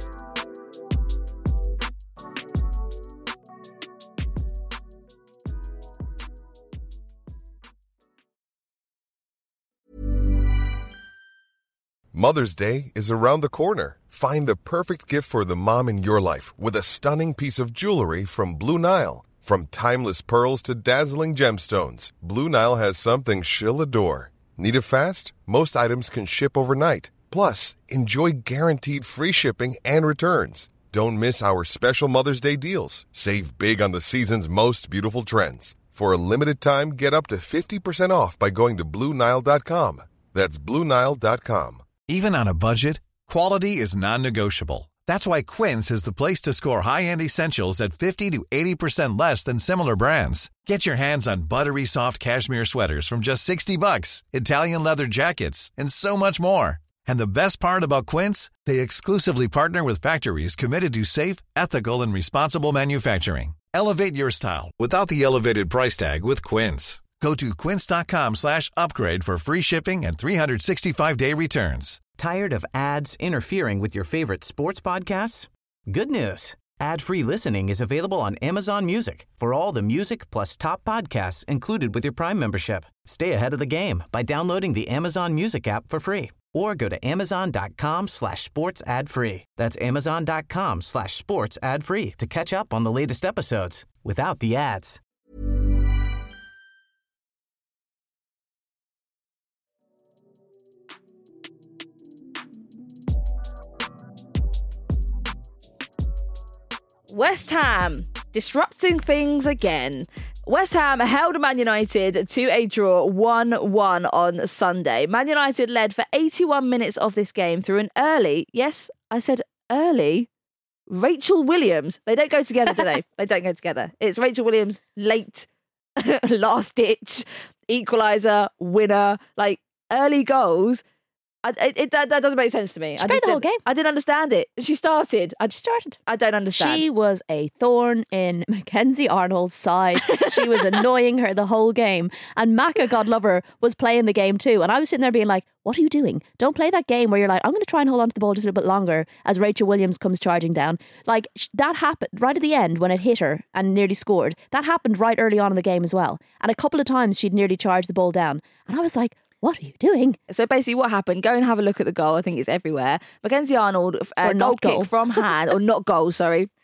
Mother's Day is around the corner. Find the perfect gift for the mom in your life with a stunning piece of jewelry from Blue Nile. From timeless pearls to dazzling gemstones, Blue Nile has something she'll adore. Need it fast? Most items can ship overnight. Plus, enjoy guaranteed free shipping and returns. Don't miss our special Mother's Day deals. Save big on the season's most beautiful trends. For a limited time, get up to fifty percent off by going to Blue Nile dot com. That's Blue Nile dot com. Even on a budget, quality is non-negotiable. That's why Quince is the place to score high-end essentials at fifty to eighty percent less than similar brands. Get your hands on buttery soft cashmere sweaters from just sixty bucks, Italian leather jackets, and so much more. And the best part about Quince, they exclusively partner with factories committed to safe, ethical, and responsible manufacturing. Elevate your style without the elevated price tag with Quince. Go to quince.com slash upgrade for free shipping and three sixty-five day returns. Tired of ads interfering with your favorite sports podcasts? Good news. Ad-free listening is available on Amazon Music for all the music plus top podcasts included with your Prime membership. Stay ahead of the game by downloading the Amazon Music app for free or go to amazon.com slash sports ad free. That's amazon.com slash sports ad free to catch up on the latest episodes without the ads. West Ham disrupting things again. West Ham held Man United to a draw one one on Sunday. Man United led for eighty-one minutes of this game through an early, yes, I said early, Rachel Williams. They don't go together, do they? They don't go together. It's Rachel Williams, late, last ditch, equaliser, winner, like early goals. I, it, it that, that doesn't make sense to me. She I played just the whole didn't- game. I didn't understand it. She started. I just started. I don't understand. She was a thorn in Mackenzie Arnold's side. She was annoying her the whole game. And Maka, God love her, was playing the game too. And I was sitting there being like, what are you doing? Don't play that game where you're like, I'm going to try and hold on to the ball just a little bit longer as Rachel Williams comes charging down. Like, sh- that happened right at the end when it hit her and nearly scored. That happened right early on in the game as well. And a couple of times she'd nearly charged the ball down. And I was like, what are you doing? So basically what happened, go and have a look at the goal. I think it's everywhere. Mackenzie Arnold, uh, Or goal not kick goal. from hand, or not goal, sorry.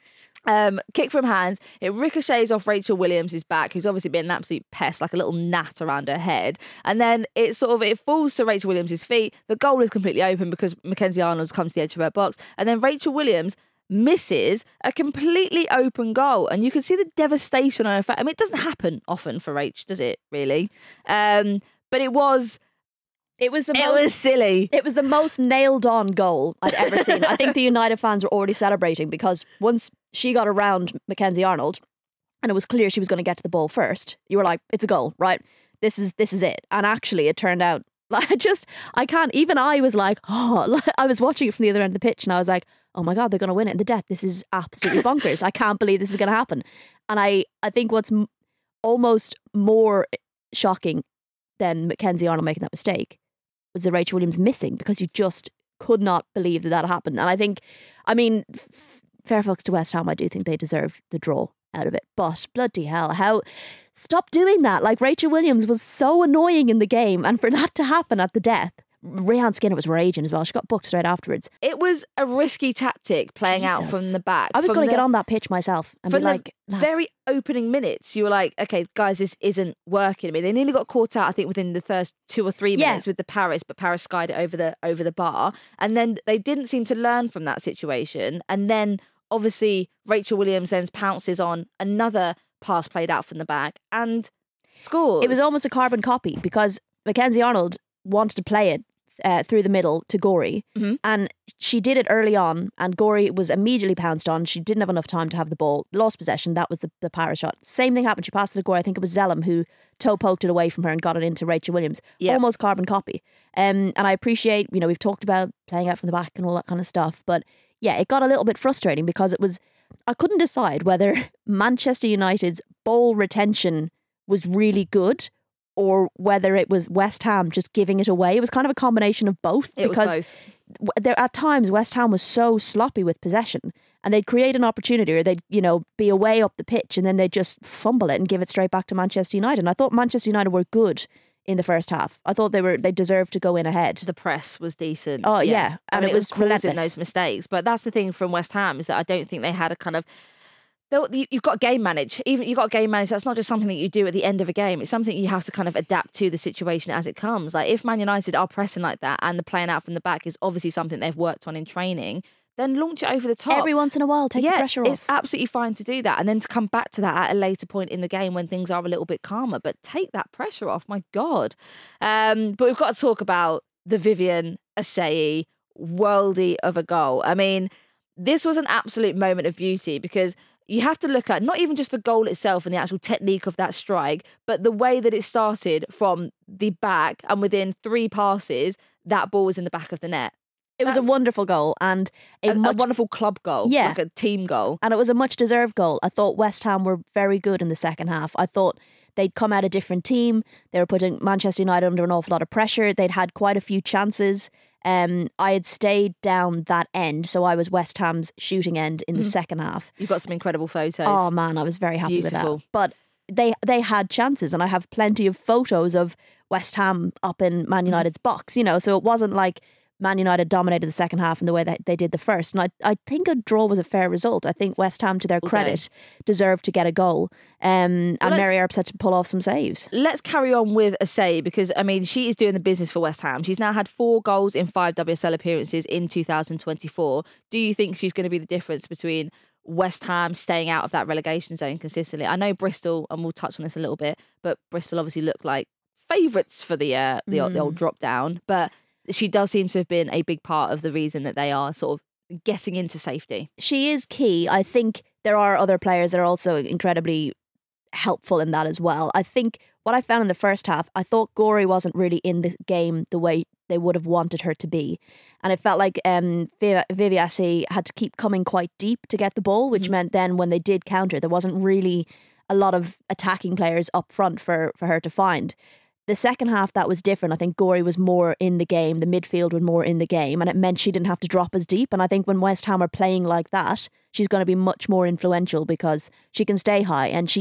Um, kick from hands, it ricochets off Rachel Williams' back, who's obviously been an absolute pest, like a little gnat around her head. And then it sort of it falls to Rachel Williams' feet. The goal is completely open because Mackenzie Arnold's come to the edge of her box. And then Rachel Williams misses a completely open goal. And you can see the devastation on her face. I mean, it doesn't happen often for Rach, does it, really? Um, but it was... It was the it most, was silly. It was the most nailed on goal I'd ever seen. I think the United fans were already celebrating because once she got around Mackenzie Arnold and it was clear she was going to get to the ball first, you were like, it's a goal, right? This is this is it. And actually it turned out like I just I can't even I was like, oh, like, I was watching it from the other end of the pitch and I was like, oh my God, they're going to win it in the death. This is absolutely bonkers. I can't believe this is going to happen. And I, I think what's m- almost more shocking than Mackenzie Arnold making that mistake was the Rachel Williams missing, because you just could not believe that that happened. And I think, I mean, f- fair folks to West Ham, I do think they deserve the draw out of it. But bloody hell, how... Stop doing that. Like, Rachel Williams was so annoying in the game, and for that to happen at the death... Rehan Skinner was raging as well. She got booked straight afterwards. It was a risky tactic playing Jesus. out from the back. I was From going to the- get on that pitch myself and be From the like, lads. very opening minutes, you were like, okay, guys, this isn't working. I mean, they nearly got caught out, I think, within the first two or three Yeah. minutes with the Paris, but Paris skied it over the over the bar. And then they didn't seem to learn from that situation. And then, obviously, Rachel Williams then pounces on another pass played out from the back and scores. It was almost a carbon copy because Mackenzie Arnold wanted to play it Uh, through the middle to Gorey, Mhm. and she did it early on, and Gorey was immediately pounced on. She didn't have enough time to have the ball, lost possession. That was the, the Paris shot. Same thing happened. She passed it to Gorey. I think it was Zellum who toe poked it away from her and got it into Rachel Williams. Yeah. Almost carbon copy. Um, and I appreciate, you know, we've talked about playing out from the back and all that kind of stuff, but yeah, it got a little bit frustrating because it was, I couldn't decide whether Manchester United's ball retention was really good or whether it was West Ham just giving it away. It was kind of a combination of both. It was because both. w- there at times West Ham was so sloppy with possession, and they'd create an opportunity, or they'd, you know, be away up the pitch, and then they'd just fumble it and give it straight back to Manchester United. And I thought Manchester United were good in the first half. I thought they were they deserved to go in ahead. The press was decent. Oh, yeah. I And mean, it was causing relentless. those mistakes. But that's the thing from West Ham, is that I don't think they had a kind of... they'll- You've got to game manage. Even you've got to game manage. That's not just something that you do at the end of a game. It's something you have to kind of adapt to the situation as it comes. Like, if Man United are pressing like that and the playing out from the back is obviously something they've worked on in training, then launch it over the top. Every once in a while, take yeah, the pressure off. It's absolutely fine to do that. And then to come back to that at a later point in the game when things are a little bit calmer. But take that pressure off, my God. Um, but we've got to talk about the Vivian Asseyi worldie of a goal. I mean, this was an absolute moment of beauty because you have to look at not even just the goal itself and the actual technique of that strike, but the way that it started from the back, and within three passes, that ball was in the back of the net. It was a That's wonderful goal and a, a, much, a wonderful club goal, Yeah. like a team goal. and it was a much deserved goal. I thought West Ham were very good in the second half. I thought they'd come out a different team. They were putting Manchester United under an awful lot of pressure. They'd had quite a few chances. Um, I had stayed down that end, so I was West Ham's shooting end in the Mhm. second half. You've got some incredible photos. Oh man, I was very happy Beautiful. with that. But they they had chances, and I have plenty of photos of West Ham up in Man United's box. You know, so it wasn't like Man United dominated the second half in the way that they did the first. And I, I think a draw was a fair result. I think West Ham, to their Well credit, deserved to get a goal. Um, Well, and let's- Mary Earps had to pull off some saves. Let's carry on with Asseyi because, I mean, she is doing the business for West Ham. She's now had four goals in five W S L appearances in two thousand twenty-four. Do you think she's going to be the difference between West Ham staying out of that relegation zone consistently? I know Bristol, and we'll touch on this a little bit, but Bristol obviously look like favourites for the, uh, the, the old drop down. But she does seem to have been a big part of the reason that they are sort of getting into safety. She is key. I think there are other players that are also incredibly helpful in that as well. I think what I found in the first half, I thought Gorey wasn't really in the game the way they would have wanted her to be. And it felt like um, Vivi Vivi Asseyi had to keep coming quite deep to get the ball, which Mhm. meant then when they did counter, there wasn't really a lot of attacking players up front for, for her to find. The second half, that was different. I think Gorey was more in the game. The midfield was more in the game, and it meant she didn't have to drop as deep. And I think when West Ham are playing like that, she's going to be much more influential because she can stay high and she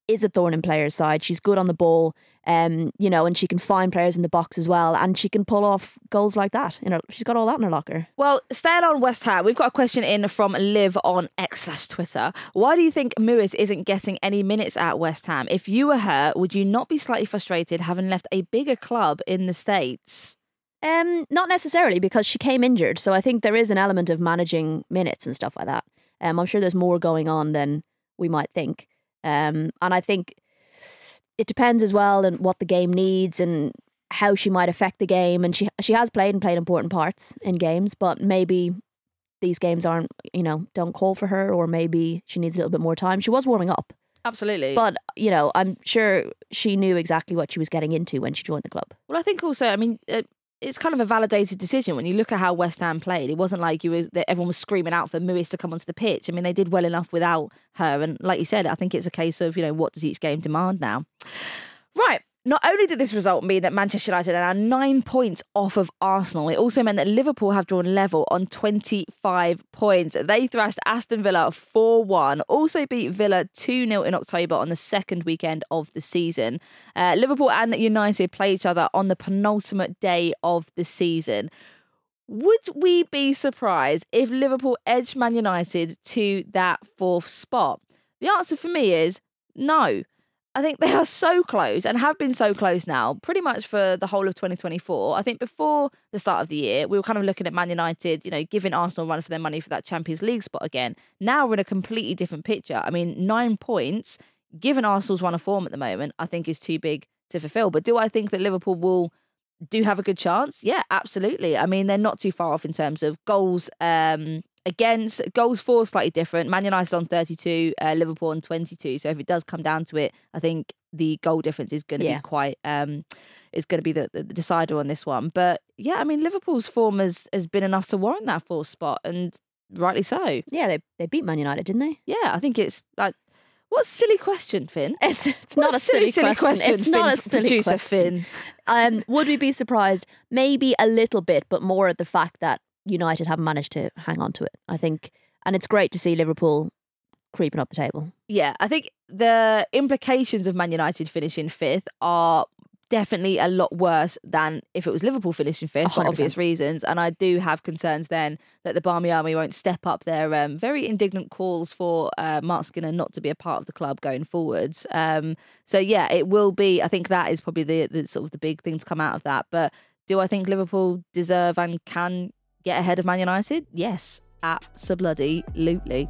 is a thorn in players' side. She's good on the ball, um, you know, and she can find players in the box as well, and she can pull off goals like that. You know, she's got all that in her locker. Well, staying on West Ham, we've got a question in from Liv on X slash Twitter. Why do you think Mewis isn't getting any minutes at West Ham? If you were her, would you not be slightly frustrated having left a bigger club in the States? Um, not necessarily, because she came injured, so I think there is an element of managing minutes and stuff like that. Um, I'm sure there's more going on than we might think. Um, and I think it depends as well on what the game needs and how she might affect the game. And she she has played and played important parts in games, but maybe these games aren't, you know, don't call for her, or maybe she needs a little bit more time. She was warming up. Absolutely. But, you know, I'm sure she knew exactly what she was getting into when she joined the club. Well, I think also, I mean, uh, it's kind of a validated decision when you look at how West Ham played. It wasn't like you was that everyone was screaming out for Mewis to come onto the pitch. I mean, they did well enough without her. And like you said, I think it's a case of, you know, what does each game demand now? Right. Not only did this result mean that Manchester United are now nine points off of Arsenal, it also meant that Liverpool have drawn level on twenty-five points. They thrashed Aston Villa four one, also beat Villa two nil in October on the second weekend of the season. Uh, Liverpool and United play each other on the penultimate day of the season. Would we be surprised if Liverpool edged Man United to that fourth spot? The answer for me is no. I think they are so close and have been so close now, pretty much for the whole of twenty twenty-four. I think before the start of the year, we were kind of looking at Man United, you know, giving Arsenal a run for their money for that Champions League spot again. Now we're in a completely different picture. I mean, nine points, given Arsenal's run of form at the moment, I think is too big to fulfill. But do I think that Liverpool will do have a good chance? Yeah, absolutely. I mean, they're not too far off in terms of goals um, against. Goals for slightly different. Man United on thirty-two, uh, Liverpool on twenty-two. So if it does come down to it, I think the goal difference is going to yeah. be quite um, is going to be the, the decider on this one. But yeah, I mean, Liverpool's form has has been enough to warrant that fourth spot, and rightly so. Yeah, they they beat Man United, didn't they? Yeah, I think it's like. What a silly question, Finn. It's it's not a silly, silly, silly question. question. It's Finn, not a silly producer question. Finn. Um, would we be surprised? Maybe a little bit, but more at the fact that United haven't managed to hang on to it, I think. And it's great to see Liverpool creeping up the table. Yeah, I think the implications of Man United finishing fifth are definitely a lot worse than if it was Liverpool finishing fifth for obvious reasons. And I do have concerns then that the Barmy Army won't step up their um, very indignant calls for uh, Mark Skinner not to be a part of the club going forwards. Um, so yeah, it will be. I think that is probably the, the sort of the big thing to come out of that. But do I think Liverpool deserve and can get ahead of Man United? Yes, absolutely.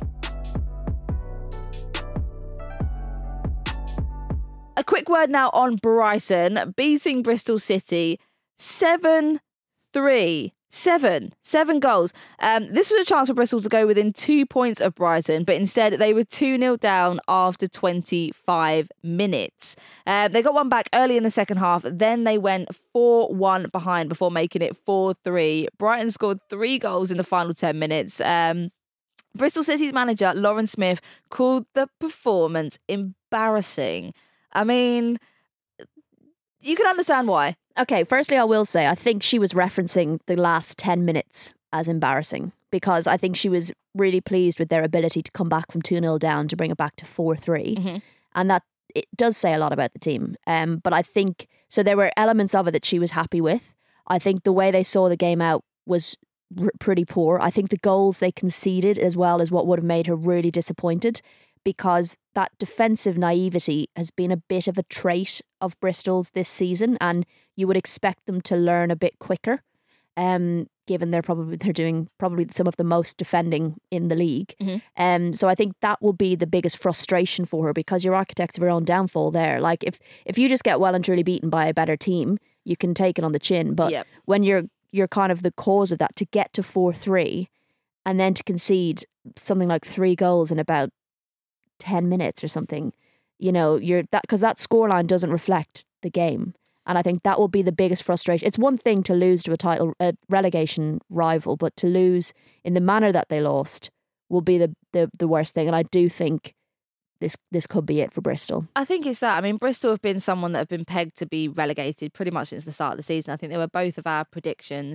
A quick word now on Brighton beating Bristol City seven three. Seven. Seven goals. Um, this was a chance for Bristol to go within two points of Brighton, but instead they were two nil down after twenty-five minutes. Um, they got one back early in the second half. Then they went four one behind before making it four three. Brighton scored three goals in the final ten minutes. Um, Bristol City's manager, Lauren Smith, called the performance embarrassing. I mean, you can understand why. Okay, firstly, I will say, I think she was referencing the last ten minutes as embarrassing, because I think she was really pleased with their ability to come back from two nil down to bring it back to four three. Mm-hmm. And that it does say a lot about the team. Um, but I think, so there were elements of it that she was happy with. I think the way they saw the game out was r- pretty poor. I think the goals they conceded as well is what would have made her really disappointed, because that defensive naivety has been a bit of a trait of Bristol's this season, and you would expect them to learn a bit quicker, um, given they're probably they're doing probably some of the most defending in the league. Mm-hmm. Um, so I think that will be the biggest frustration for her, because you're architects of your own downfall there. Like if if you just get well and truly beaten by a better team, you can take it on the chin. But yep. when you're you're kind of the cause of that, to get to four three and then to concede something like three goals in about ten minutes or something, you know, you're that because that scoreline doesn't reflect the game. And I think that will be the biggest frustration. It's one thing to lose to a title, a relegation rival, but to lose in the manner that they lost will be the, the, the worst thing. And I do think this this could be it for Bristol. I think it's that. I mean, Bristol have been someone that have been pegged to be relegated pretty much since the start of the season. I think they were both of our predictions.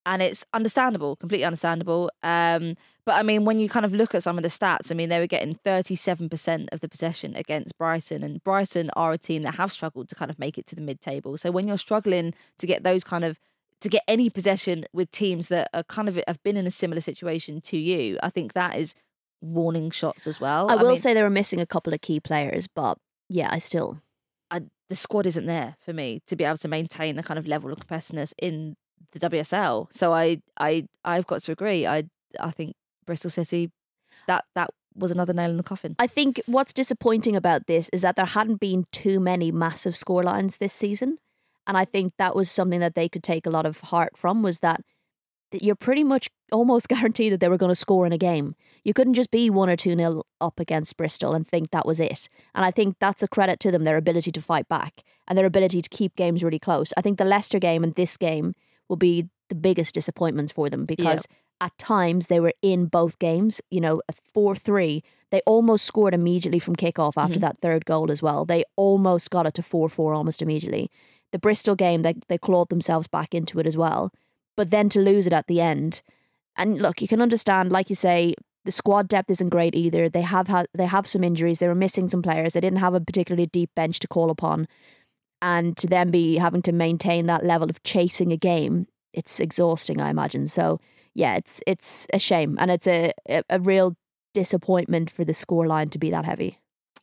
and it's understandable, completely understandable. Um, but I mean, when you kind of look at some of the stats, I mean, they were getting thirty-seven percent of the possession against Brighton, and Brighton are a team that have struggled to kind of make it to the mid-table. So when you're struggling to get those kind of, to get any possession with teams that are kind of have been in a similar situation to you, I think that is warning shots as well. I will I mean, say they were missing a couple of key players, but yeah, I still... I, the squad isn't there for me to be able to maintain the kind of level of competitiveness in the W S L. So I, I, I've got to agree. I, I think Bristol City, that that was another nail in the coffin. I think what's disappointing about this is that there hadn't been too many massive scorelines this season, and I think that was something that they could take a lot of heart from. Was that that you're pretty much almost guaranteed that they were going to score in a game. You couldn't just be one or two nil up against Bristol and think that was it. And I think that's a credit to them, their ability to fight back and their ability to keep games really close. I think the Leicester game and this game will be the biggest disappointments for them because yeah. at times they were in both games, you know, a four three. They almost scored immediately from kickoff after mm-hmm. that third goal as well. They almost got it to four four almost immediately. The Bristol game, they, they clawed themselves back into it as well. But then to lose it at the end, and look, you can understand, like you say, the squad depth isn't great either. They have had they have some injuries. They were missing some players. They didn't have a particularly deep bench to call upon, and to then be having to maintain that level of chasing a game, it's exhausting, I imagine. So yeah, it's it's a shame, and it's a a, a real disappointment for the scoreline to be that heavy.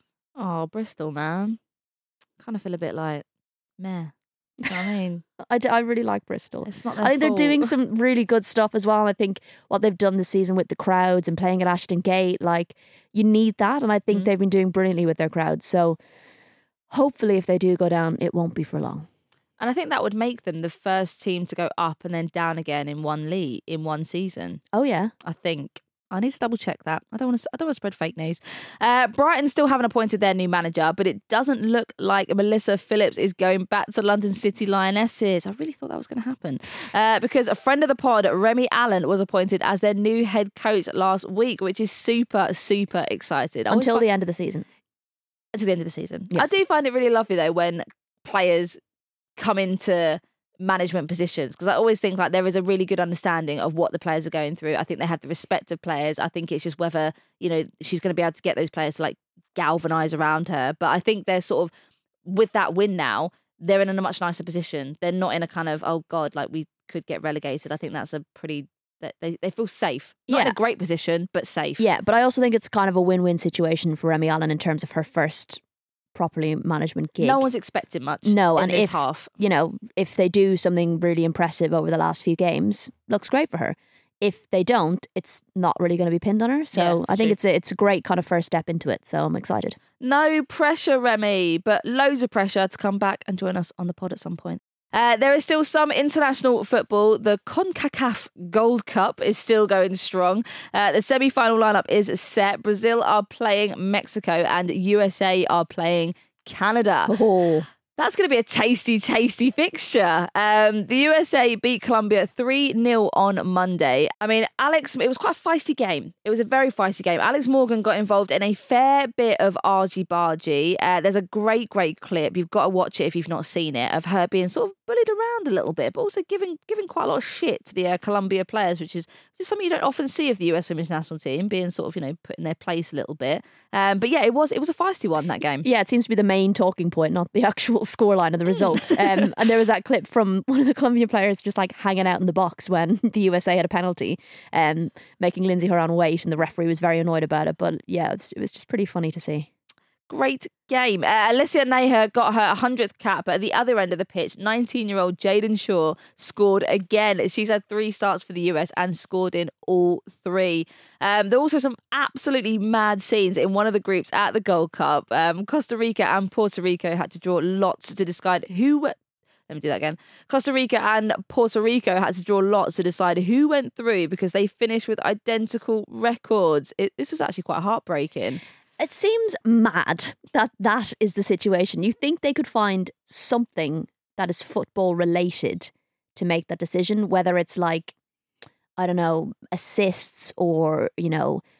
Oh, Bristol, man, kind of feel a bit like meh. You know what I mean? I, d- I really like Bristol. It's not I think fault. They're doing some really good stuff as well. And I think what they've done this season with the crowds and playing at Ashton Gate, like, you need that. And I think mm. they've been doing brilliantly with their crowds. So hopefully if they do go down, it won't be for long. And I think that would make them the first team to go up and then down again in one league, in one season. Oh, yeah. I think. I need to double check that. I don't want to. I don't want to spread fake news. Uh, Brighton still haven't appointed their new manager, but it doesn't look like Melissa Phillips is going back to London City Lionesses. I really thought that was going to happen uh, because a friend of the pod, Remy Allen, was appointed as their new head coach last week, which is super, super excited. I Until find, the end of the season. Until the end of the season. Yes. I do find it really lovely though when players come into management positions, because I always think like there is a really good understanding of what the players are going through. I think they have the respect of players. I think it's just whether, you know, she's going to be able to get those players to like galvanise around her. But I think they're sort of, with that win now, they're in a much nicer position. They're not in a kind of, oh God, like we could get relegated. I think that's a pretty, they, they feel safe. Not yeah. in a great position, but safe. Yeah, but I also think it's kind of a win-win situation for Remy Allen in terms of her first properly management gig. No one's expecting much. No, in and this if half. you know, if they do something really impressive over the last few games, looks great for her. If they don't, it's not really going to be pinned on her. So Yeah, I think true. it's a, it's a great kind of first step into it. So I'm excited. No pressure, Remy, but loads of pressure to come back and join us on the pod at some point. Uh, there is still some international football. The CONCACAF Gold Cup is still going strong. Uh, the semi-final lineup is set. Brazil are playing Mexico and U S A are playing Canada. Oh. That's going to be a tasty, tasty fixture. Um, the U S A beat Colombia three nil on Monday. I mean, Alex, it was quite a feisty game. It was a very feisty game. Alex Morgan got involved in a fair bit of argy-bargy. Uh, there's a great, great clip. You've got to watch it if you've not seen it, of her being sort of bullied around a little bit, but also giving giving quite a lot of shit to the uh, Colombia players, which is just something you don't often see of the U S Women's National Team, being sort of, you know, put in their place a little bit. Um, but yeah, it was it was a feisty one, that game. Yeah, it seems to be the main talking point, not the actual scoreline of the result. um, and there was that clip from one of the Colombian players just like hanging out in the box when the U S A had a penalty, um, making Lindsay Horan wait, and the referee was very annoyed about it. But yeah, it was, it was just pretty funny to see. Great game. Uh, Alicia Neher got her one hundredth cap, but at the other end of the pitch, nineteen-year-old Jaden Shaw scored again. She's had three starts for the U S and scored in all three. Um, there were also some absolutely mad scenes in one of the groups at the Gold Cup. Um, Costa Rica and Puerto Rico had to draw lots to decide who... Let me do that again. Costa Rica and Puerto Rico had to draw lots to decide who went through because they finished with identical records. It, this was actually quite heartbreaking. It seems mad that that is the situation. You think they could find something that is football related to make that decision, whether it's like, I don't know, assists or, you know,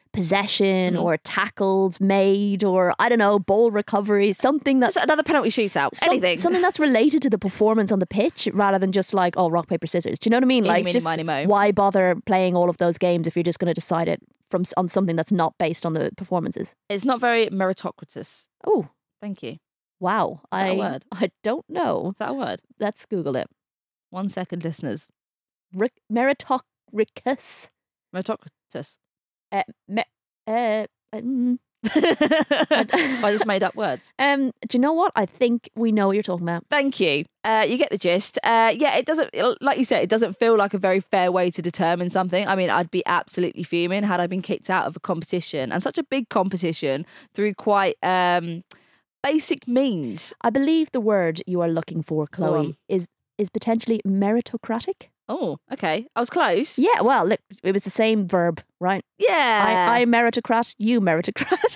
possession or tackles made or, I don't know, ball recovery, something that's... Just another penalty shootout, some- anything. Something that's related to the performance on the pitch rather than just like, oh, rock, paper, scissors. Do you know what I mean? Eeny, Like, meeny, just miny, moe. why bother playing all of those games if you're just going to decide it from on something that's not based on the performances? It's not very meritocratic. Oh, Thank you. wow. that a I, word? I don't know. Is that a word? Let's Google it. One second, listeners. Ric- meritocraticus. Meritocratic. Uh, me- uh, mm. I just made up words. Um, do you know what? I think we know what you're talking about. Thank you. Uh, you get the gist. Uh, yeah, it doesn't, like you said, it doesn't feel like a very fair way to determine something. I mean, I'd be absolutely fuming had I been kicked out of a competition, and such a big competition, through quite um, basic means. I believe the word you are looking for, Go on. Chloe, is is potentially meritocratic. Oh, okay. I was close. Yeah, well, look, it was the same verb, right? Yeah. I, I meritocrat, you meritocrat.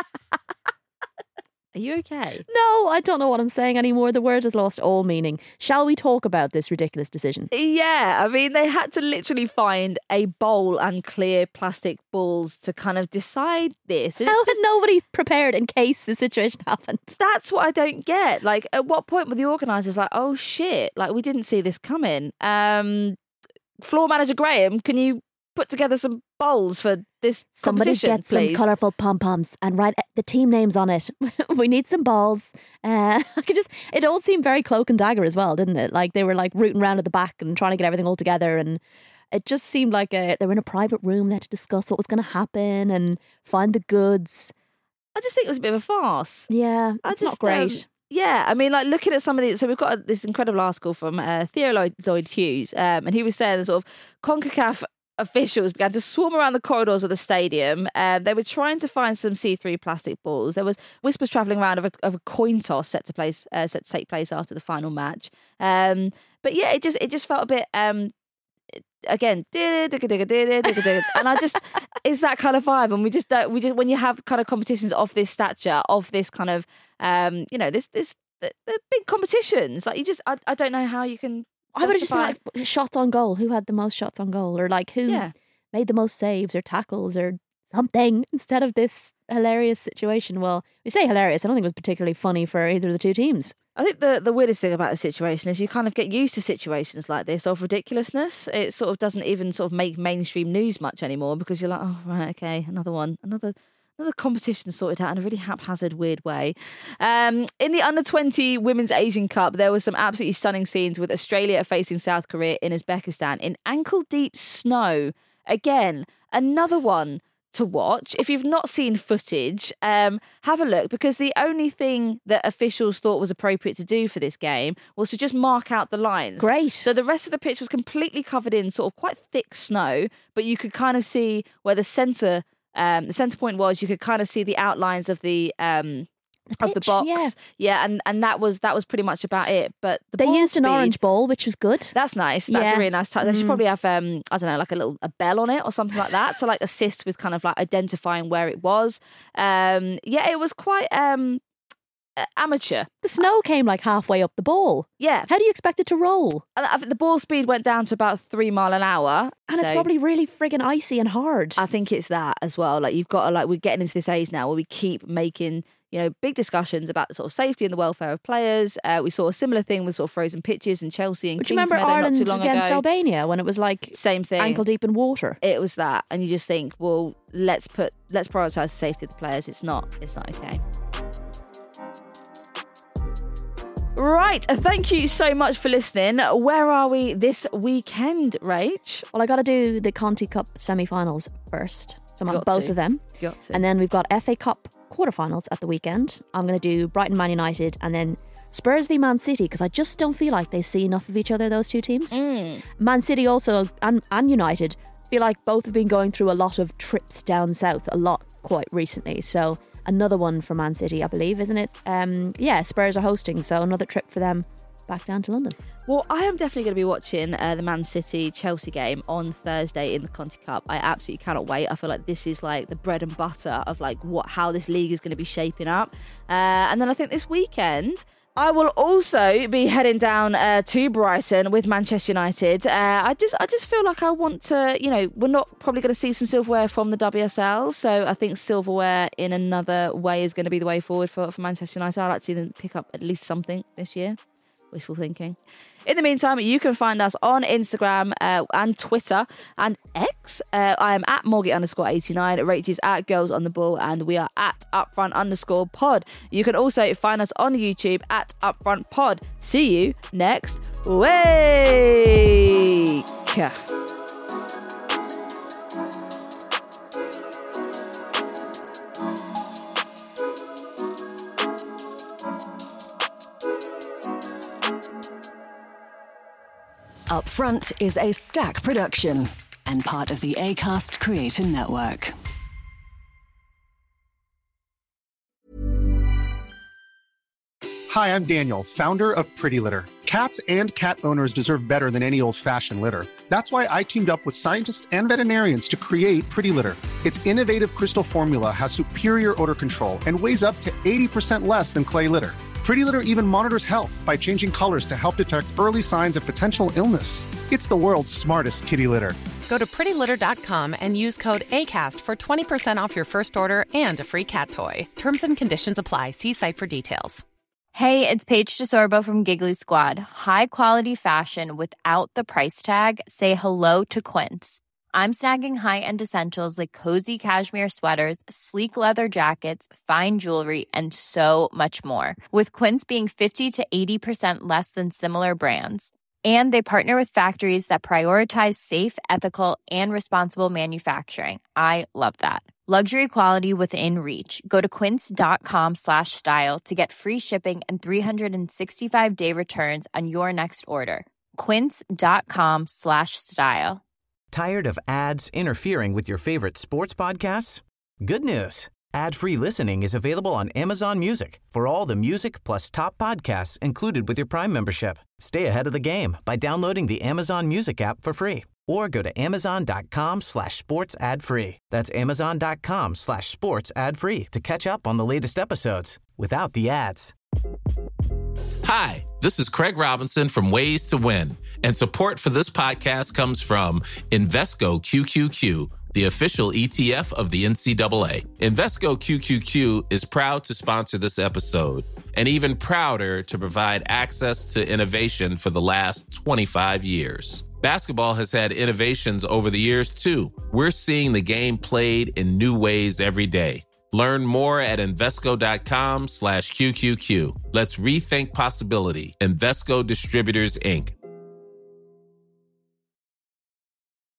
Are you okay? No, I don't know what I'm saying anymore. The word has lost all meaning. Shall we talk about this ridiculous decision? Yeah, I mean, they had to literally find a bowl and clear plastic balls to kind of decide this. And How it's had just- nobody prepared in case the situation happened? That's what I don't get. Like, at what point were the organisers like, oh shit, like we didn't see this coming? Um, floor manager Graham, can you put together some bowls for this Somebody competition, get some please? colourful pom-poms and write the team names on it. We need some balls. Uh, I could just, it all seemed very cloak and dagger as well, didn't it? Like they were like rooting around at the back and trying to get everything all together, and it just seemed like a, they were in a private room. They had to discuss what was going to happen and find the goods. I just think it was a bit of a farce. Yeah, I it's just, not great. um, yeah, I mean, like looking at some of these. So we've got a, this incredible article from uh, Theo Lloyd, Lloyd Hughes, um, and he was saying that sort of CONCACAF officials began to swarm around the corridors of the stadium. Um, they were trying to find some see-through plastic balls. There was whispers travelling around of a, of a coin toss set to place, uh, set to take place after the final match. Um, but yeah, it just it just felt a bit. Um, Again, and I just it's that kind of vibe, and we just don't. We just when you have kind of competitions of this stature, of this kind of, um, you know, this this the, the big competitions. Like you just, I, I don't know how you can. I would have just been justify- like, shots on goal. Who had the most shots on goal? Or like, who Yeah. made the most saves or tackles or something instead of this hilarious situation? Well, we say hilarious. I don't think it was particularly funny for either of the two teams. I think the, the weirdest thing about the situation is you kind of get used to situations like this of ridiculousness. It sort of doesn't even sort of make mainstream news much anymore because you're like, oh, right, okay, another one, another another competition sorted out in a really haphazard, weird way. Um, in the under twenty Women's Asian Cup, there were some absolutely stunning scenes with Australia facing South Korea in Uzbekistan in ankle-deep snow. Again, another one to watch. If you've not seen footage, um, have a look, because the only thing that officials thought was appropriate to do for this game was to just mark out the lines. Great. So the rest of the pitch was completely covered in sort of quite thick snow, but you could kind of see where the centre um, the centre point was. You could kind of see the outlines of the um, of the pitch, box. yeah. yeah, and, and that was that was pretty much about it. But the They ball used an speed- orange ball, which was good. That's nice. That's Yeah. a really nice touch. They should Mm. probably have, um, I don't know, like a little a bell on it or something like that to like assist with kind of like identifying where it was. Um, yeah, it was quite um, uh, amateur. The snow came like halfway up the ball. Yeah, How do you expect it to roll? and I think the ball speed went down to about three mile an hour, And it's so probably really friggin' icy and hard. I think it's that as well. Like you've got to like we're getting into this age now where we keep making, you know, big discussions about the sort of safety and the welfare of players. Uh, we saw a similar thing with sort of frozen pitches in Chelsea and But you Kings remember Meadow Ireland not too long against ago. Albania when it was like Same thing. ankle deep in water? It was that, and you just think, well, let's put let's prioritize the safety of the players. It's not it's not okay. Right, uh, thank you so much for listening. Where are we this weekend, Rach? Well, I got to do the Conti Cup semi-finals first. So I'm on Got both to. of them. Got to. And then we've got F A Cup quarterfinals at the weekend. I'm going to do Brighton Man United and then Spurs v Man City, because I just don't feel like they see enough of each other, those two teams. Mm. Man City also and, and United feel like both have been going through a lot of trips down south, a lot quite recently. So another one for Man City, I believe, isn't it? Um, yeah, Spurs are hosting, so another trip for them back down to London. Well, I am definitely going to be watching uh, the Man City Chelsea game on Thursday in the Conti Cup. I absolutely cannot wait. I feel like this is like the bread and butter of like what how this league is going to be shaping up. Uh, and then I think this weekend I will also be heading down uh, to Brighton with Manchester United. Uh, I just I just feel like I want to, you know, we're not probably going to see some silverware from the W S L. So I think silverware in another way is going to be the way forward for, for Manchester United. I'd like to see them pick up at least something this year. Wishful thinking. In the meantime, you can find us on Instagram uh, and Twitter and X. Uh, I am at Morgie underscore eighty-nine. Rachel's at Girls on the Ball, and we are at Upfront underscore Pod. You can also find us on YouTube at Upfront Pod. See you next week. Upfront is a Stack production and part of the Acast Creator Network. Hi, I'm Daniel, founder of Pretty Litter. Cats and cat owners deserve better than any old-fashioned litter. That's why I teamed up with scientists and veterinarians to create Pretty Litter. Its innovative crystal formula has superior odor control and weighs up to eighty percent less than clay litter. Pretty Litter even monitors health by changing colors to help detect early signs of potential illness. It's the world's smartest kitty litter. Go to pretty litter dot com and use code ACAST for twenty percent off your first order and a free cat toy. Terms and conditions apply. See site for details. Hey, it's Paige DeSorbo from Giggly Squad. High quality fashion without the price tag. Say hello to Quince. I'm snagging high-end essentials like cozy cashmere sweaters, sleek leather jackets, fine jewelry, and so much more. With Quince being fifty to eighty percent less than similar brands. And they partner with factories that prioritize safe, ethical, and responsible manufacturing. I love that. Luxury quality within reach. Go to quince.com slash style to get free shipping and three sixty-five day returns on your next order. Quince.com slash style. Tired of ads interfering with your favorite sports podcasts? Good news. Ad-free listening is available on Amazon Music for all the music plus top podcasts included with your Prime membership. Stay ahead of the game by downloading the Amazon Music app for free or go to amazon.com slash sports ad free. That's amazon.com slash sports ad free to catch up on the latest episodes without the ads. Hi, this is Craig Robinson from Ways to Win, and support for this podcast comes from Invesco Q Q Q, the official E T F of the N C double A. Invesco Q Q Q is proud to sponsor this episode, and even prouder to provide access to innovation for the last twenty-five years. Basketball has had innovations over the years, too. We're seeing the game played in new ways every day. Learn more at Invesco.com slash QQQ. Let's rethink possibility. Invesco Distributors, Incorporated.